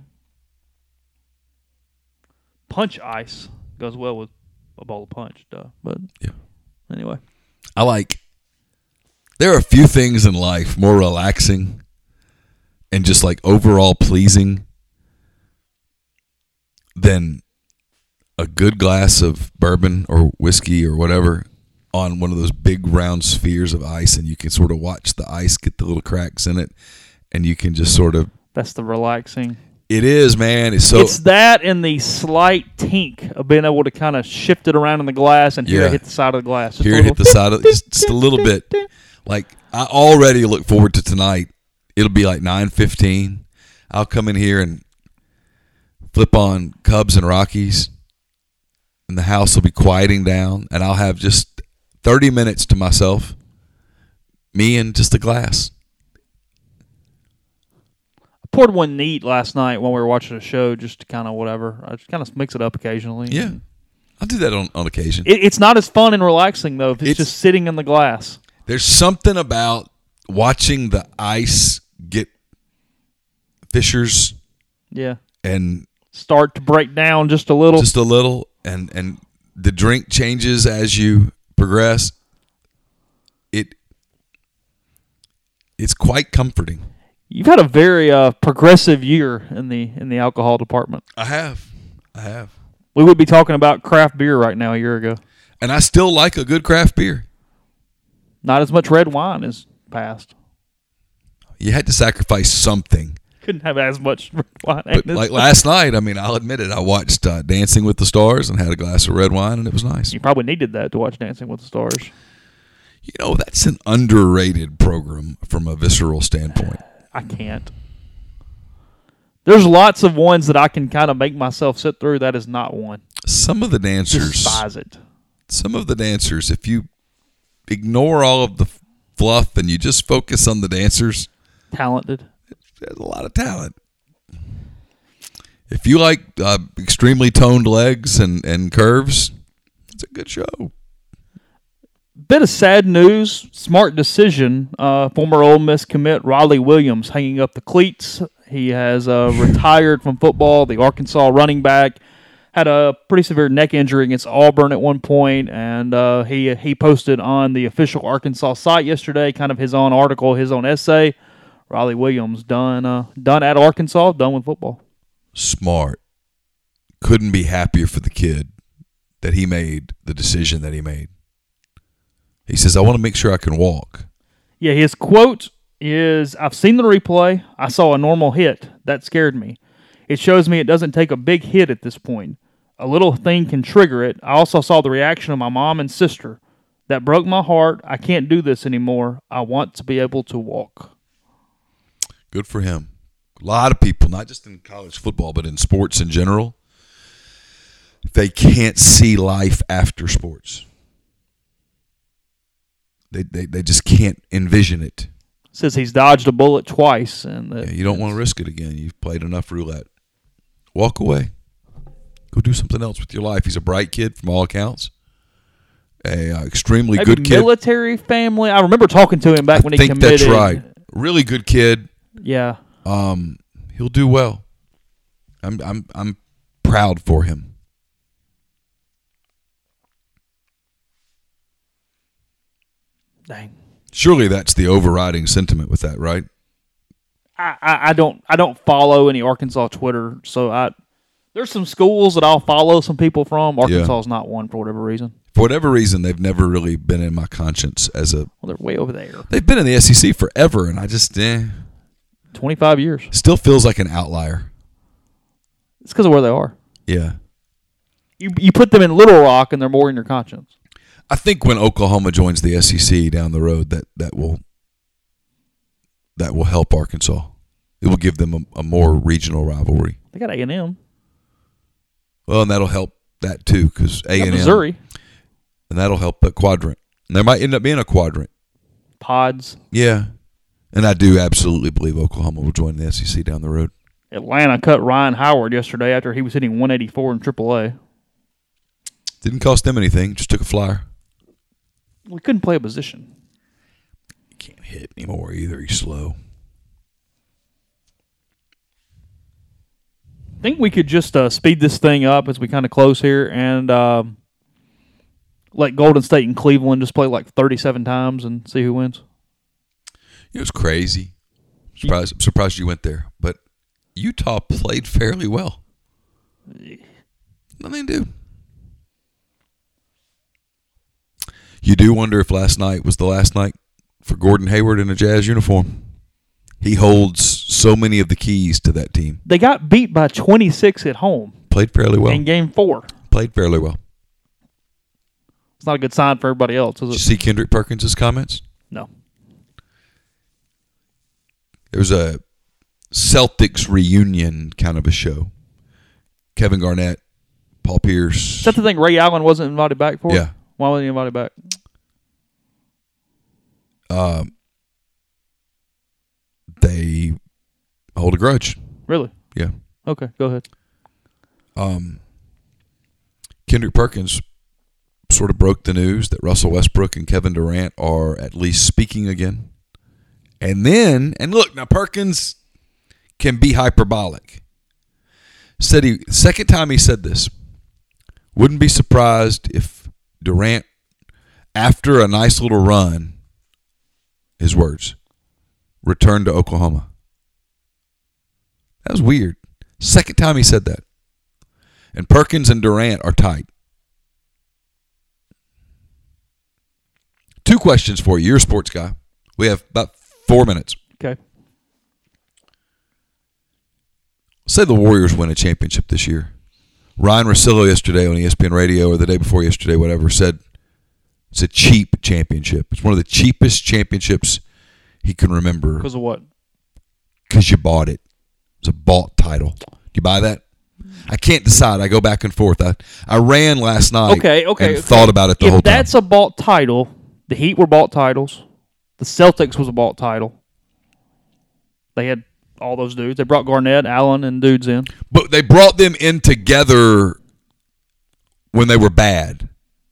Punch ice goes well with a bowl of punch, duh. But yeah. Anyway, I like. There are a few things in life more relaxing and just like overall pleasing than a good glass of bourbon or whiskey or whatever on one of those big round spheres of ice, and you can sort of watch the ice get the little cracks in it, and you can just sort of. That's the relaxing. It is, man. It's so. It's that and the slight tink of being able to kind of shift it around in the glass and hear yeah. it hit the side of the glass. Just hear it hit the side of just, just a little bit. Like, I already look forward to tonight. It'll be like nine fifteen. I'll come in here and flip on Cubs and Rockies, and the house will be quieting down, and I'll have just thirty minutes to myself, me and just a glass. I poured one neat last night when we were watching a show, just to kind of whatever. I just kind of mix it up occasionally. Yeah, I'll do that on, on occasion. It, it's not as fun and relaxing, though, if it's, It's- just sitting in the glass. There's something about watching the ice get fissures Yeah. and Start to break down just a little. just a little, and, and the drink changes as you progress. It It's quite comforting. You've had a very uh, progressive year in the in the alcohol department. I have. I have. We would be talking about craft beer right now a year ago. And I still like a good craft beer. Not as much red wine as past. You had to sacrifice something. Couldn't have as much red wine. But like last night, I mean, I'll admit it, I watched uh, Dancing with the Stars and had a glass of red wine, and it was nice. You probably needed that to watch Dancing with the Stars. You know, that's an underrated program from a visceral standpoint. I can't. There's lots of ones that I can kind of make myself sit through. That is not one. Some of the dancers, Despise it. some of the dancers, if you ignore all of the fluff and you just focus on the dancers, Talented. there's a lot of talent. If you like uh, extremely toned legs and, and curves, it's a good show. Bit of sad news. Smart decision. Uh, former Ole Miss commit Riley Williams hanging up the cleats. He has uh, retired from football. The Arkansas running back had a pretty severe neck injury against Auburn at one point, and uh, he he posted on the official Arkansas site yesterday, kind of his own article, his own essay. Riley Williams done uh, done at Arkansas, done with football. Smart. Couldn't be happier for the kid that he made the decision that he made. He says, I want to make sure I can walk. Yeah, his quote is, I've seen the replay. I saw a normal hit. That scared me. It shows me it doesn't take a big hit at this point. A little thing can trigger it. I also saw the reaction of my mom and sister. That broke my heart. I can't do this anymore. I want to be able to walk. Good for him. A lot of people, not just in college football, but in sports in general, they can't see life after sports. They they, they just can't envision it. Says he's dodged a bullet twice. And that, Yeah, you don't want to risk it again. You've played enough roulette. Walk away. Go do something else with your life. He's a bright kid from all accounts. A uh, extremely maybe good kid. military family. I remember talking to him back I when he think committed. that's right. Really good kid. Yeah. Um, he'll do well. I'm I'm I'm proud for him. Dang. Surely that's the overriding sentiment with that, right? I, I, I don't I don't follow any Arkansas Twitter, so I there's some schools that I'll follow some people from. Arkansas is not one for whatever reason. For whatever reason, they've never really been in my conscience as a. Well, they're way over there. They've been in the S E C forever, and I just eh, twenty-five years. still feels like an outlier. It's because of where they are. Yeah, You you put them in Little Rock, and they're more in your conscience. I think when Oklahoma joins the S E C down the road, that that will that will help Arkansas. It will give them a, a more regional rivalry. They got A and M. Well, and that'll help that too, because A and M, Missouri. and that'll help a quadrant. And there might end up being a quadrant. Pods. Yeah, and I do absolutely believe Oklahoma will join the S E C down the road. Atlanta cut Ryan Howard yesterday after he was hitting one eighty-four in triple A. Didn't cost them anything; just took a flyer. We couldn't play a position. He can't hit anymore either. He's slow. I think we could just uh, speed this thing up as we kind of close here and um, let Golden State and Cleveland just play like thirty-seven times and see who wins. It was crazy. Surprised, I'm surprised you went there, but Utah played fairly well. Nothing to do. You do wonder if last night was the last night for Gordon Hayward in a Jazz uniform. He holds so many of the keys to that team. They got beat by twenty-six at home Played fairly well. in game four. Played fairly well. It's not a good sign for everybody else, is Did you it? see Kendrick Perkins' comments? No. was a Celtics reunion kind of a show. Kevin Garnett, Paul Pierce. Is that the thing Ray Allen wasn't invited back for? Yeah. Why wasn't he invited back? Um, they hold a grudge. Really? Yeah. Okay, go ahead. Um, Kendrick Perkins sort of broke the news that Russell Westbrook and Kevin Durant are at least speaking again. And then, and look, now Perkins can be hyperbolic. Said he, second time he said this, wouldn't be surprised if Durant, after a nice little run, his words, returned to Oklahoma. That was weird. Second time he said that. And Perkins and Durant are tight. Two questions for you. You're a sports guy. We have about four minutes. Okay. Say the Warriors win a championship this year. Ryan Russillo yesterday on E S P N Radio, or the day before yesterday, whatever, said it's a cheap championship. It's one of the cheapest championships he can remember. Because of what? Because you bought it. It's a bought title. Do you buy that? I can't decide. I go back and forth. I, I ran last night okay, okay, and okay. thought about it the if whole time. If that's a bought title, the Heat were bought titles. The Celtics was a bought title. They had all those dudes. They brought Garnett, Allen, and dudes in. But they brought them in together when they were bad.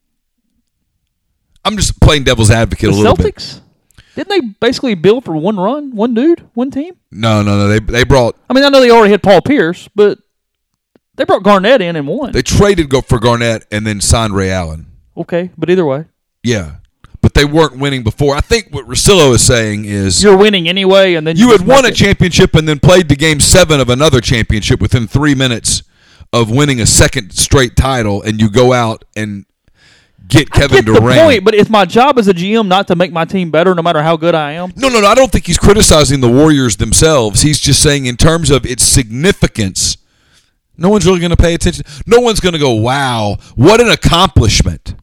I'm just playing devil's advocate the a little Celtics? bit. Didn't they basically build for one run, one dude, one team? No, no, no. They they brought. I mean, I know they already had Paul Pierce, but they brought Garnett in and won. They traded go for Garnett and then signed Ray Allen. Okay, but either way. Yeah. But they weren't winning before. I think what Russillo is saying is you're winning anyway, and then you, you had won a championship and then played the game seven of another championship within three minutes of winning a second straight title, and you go out and get Kevin I get Durant. The point, but it's my job as a G M not to make my team better, no matter how good I am. No, no, no. I don't think he's criticizing the Warriors themselves. He's just saying in terms of its significance, no one's really going to pay attention. No one's going to go, wow, what an accomplishment.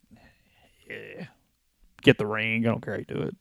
Get the ring. I don't care how you do it.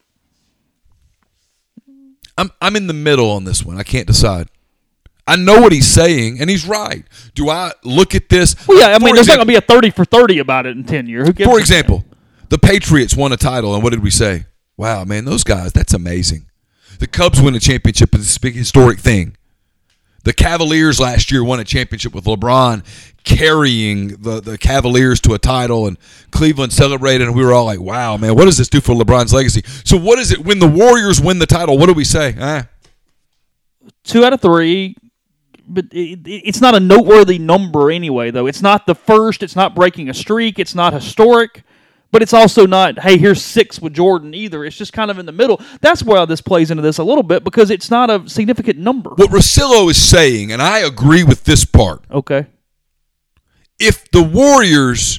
I'm I'm in the middle on this one. I can't decide. I know what he's saying, and he's right. Do I look at this? Well, yeah, I mean, for there's example, not going to be a thirty for thirty about it in ten years. Who gives For a example, shit? the Patriots won a title, and what did we say? Wow, man, those guys, that's amazing. The Cubs win a championship, and it's a big historic thing. The Cavaliers last year won a championship with LeBron carrying the, the Cavaliers to a title, and Cleveland celebrated, and we were all like, wow, man, what does this do for LeBron's legacy? So what is it when the Warriors win the title? What do we say? Eh. Two out of three, but it, it's not a noteworthy number anyway, though. It's not the first. It's not breaking a streak. It's not historic. But it's also not, hey, here's six with Jordan either. It's just kind of in the middle. That's why this plays into this a little bit, because it's not a significant number. What Russillo is saying, and I agree with this part, Okay. if the Warriors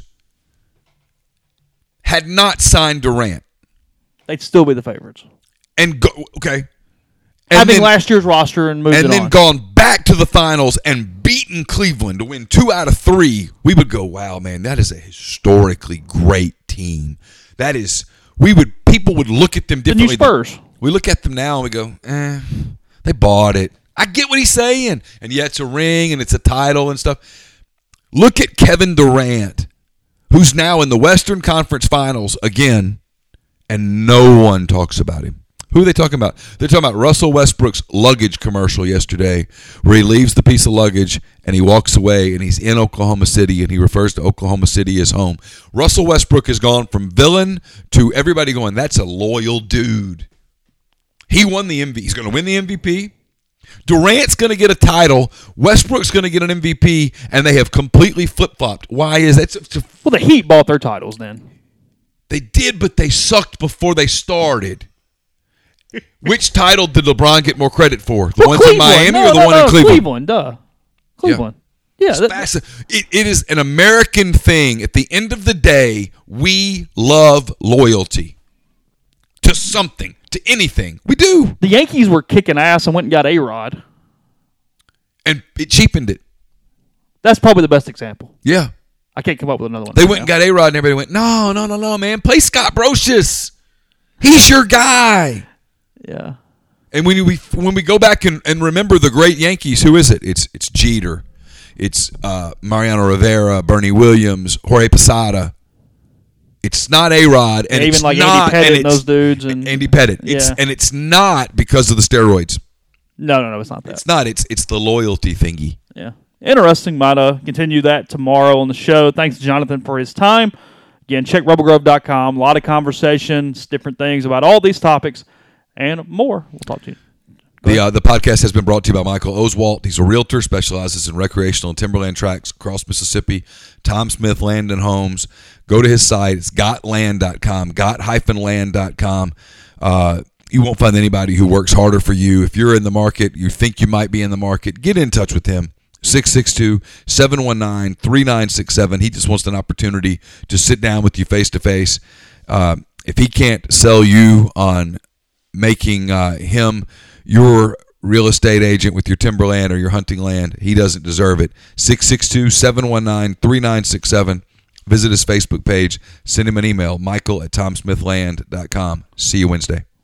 had not signed Durant, They'd still be the favorites. and go, okay, and Having then, last year's roster and moved and it then on. gone back to the finals and beaten Cleveland to win two out of three, we would go, wow, man, that is a historically great team. That is, we would, people would look at them The differently. new Spurs. We look at them now and we go, eh, they bought it. I get what he's saying. And yeah, it's a ring and it's a title and stuff. Look at Kevin Durant, who's now in the Western Conference Finals again, and no one talks about him. Who are they talking about? They're talking about Russell Westbrook's luggage commercial yesterday, where he leaves the piece of luggage and he walks away and he's in Oklahoma City and he refers to Oklahoma City as home. Russell Westbrook has gone from villain to everybody going, that's a loyal dude. He won the M V P. He's going to win the M V P. Durant's going to get a title. Westbrook's going to get an M V P, and they have completely flip-flopped. Why is that? Well, the Heat bought their titles then. They did, but they sucked before they started. Which title did LeBron get more credit for? The well, ones Cleveland. in Miami no, or the no, one no, in Cleveland? Cleveland, duh. Cleveland. Yeah. It's that, fascinating. It, it is an American thing. At the end of the day, we love loyalty to something, to anything. We do. the Yankees were kicking ass and went and got A-Rod. And it cheapened it. That's probably the best example. Yeah. I can't come up with another one. They right went and now. got A-Rod, and everybody went, no, no, no, no, man. Play Scott Brocious. He's your guy. Yeah. And when we when we go back and, and remember the great Yankees, who is it? It's it's Jeter, it's uh, Mariano Rivera, Bernie Williams, Jorge Posada. It's not A-Rod, and even it's like not, Andy Pettit and and those dudes, and Andy Pettit. It's yeah. and it's not because of the steroids. No, no, no, it's not that. It's not. It's it's the loyalty thingy. Yeah. Interesting. Might uh, continue that tomorrow on the show. Thanks, Jonathan, for his time. Again, check rebel grove dot com. A lot of conversations, different things about all these topics, and more. We'll talk to you. The uh, the podcast has been brought to you by Michael Oswalt. He's a realtor, specializes in recreational and timberland tracts across Mississippi. Tom Smith Land and Homes. Go to his site. It's got land dot com, got dash land dot com. Uh, you won't find anybody who works harder for you. If you're in the market, you think you might be in the market, get in touch with him. six six two, seven one nine, three nine six seven. He just wants an opportunity to sit down with you face to face. Uh, if he can't sell you on making uh, him your real estate agent with your timberland or your hunting land, he doesn't deserve it. six six two, seven one nine, three nine six seven. Visit his Facebook page. Send him an email, michael at tom smith land dot com. See you Wednesday.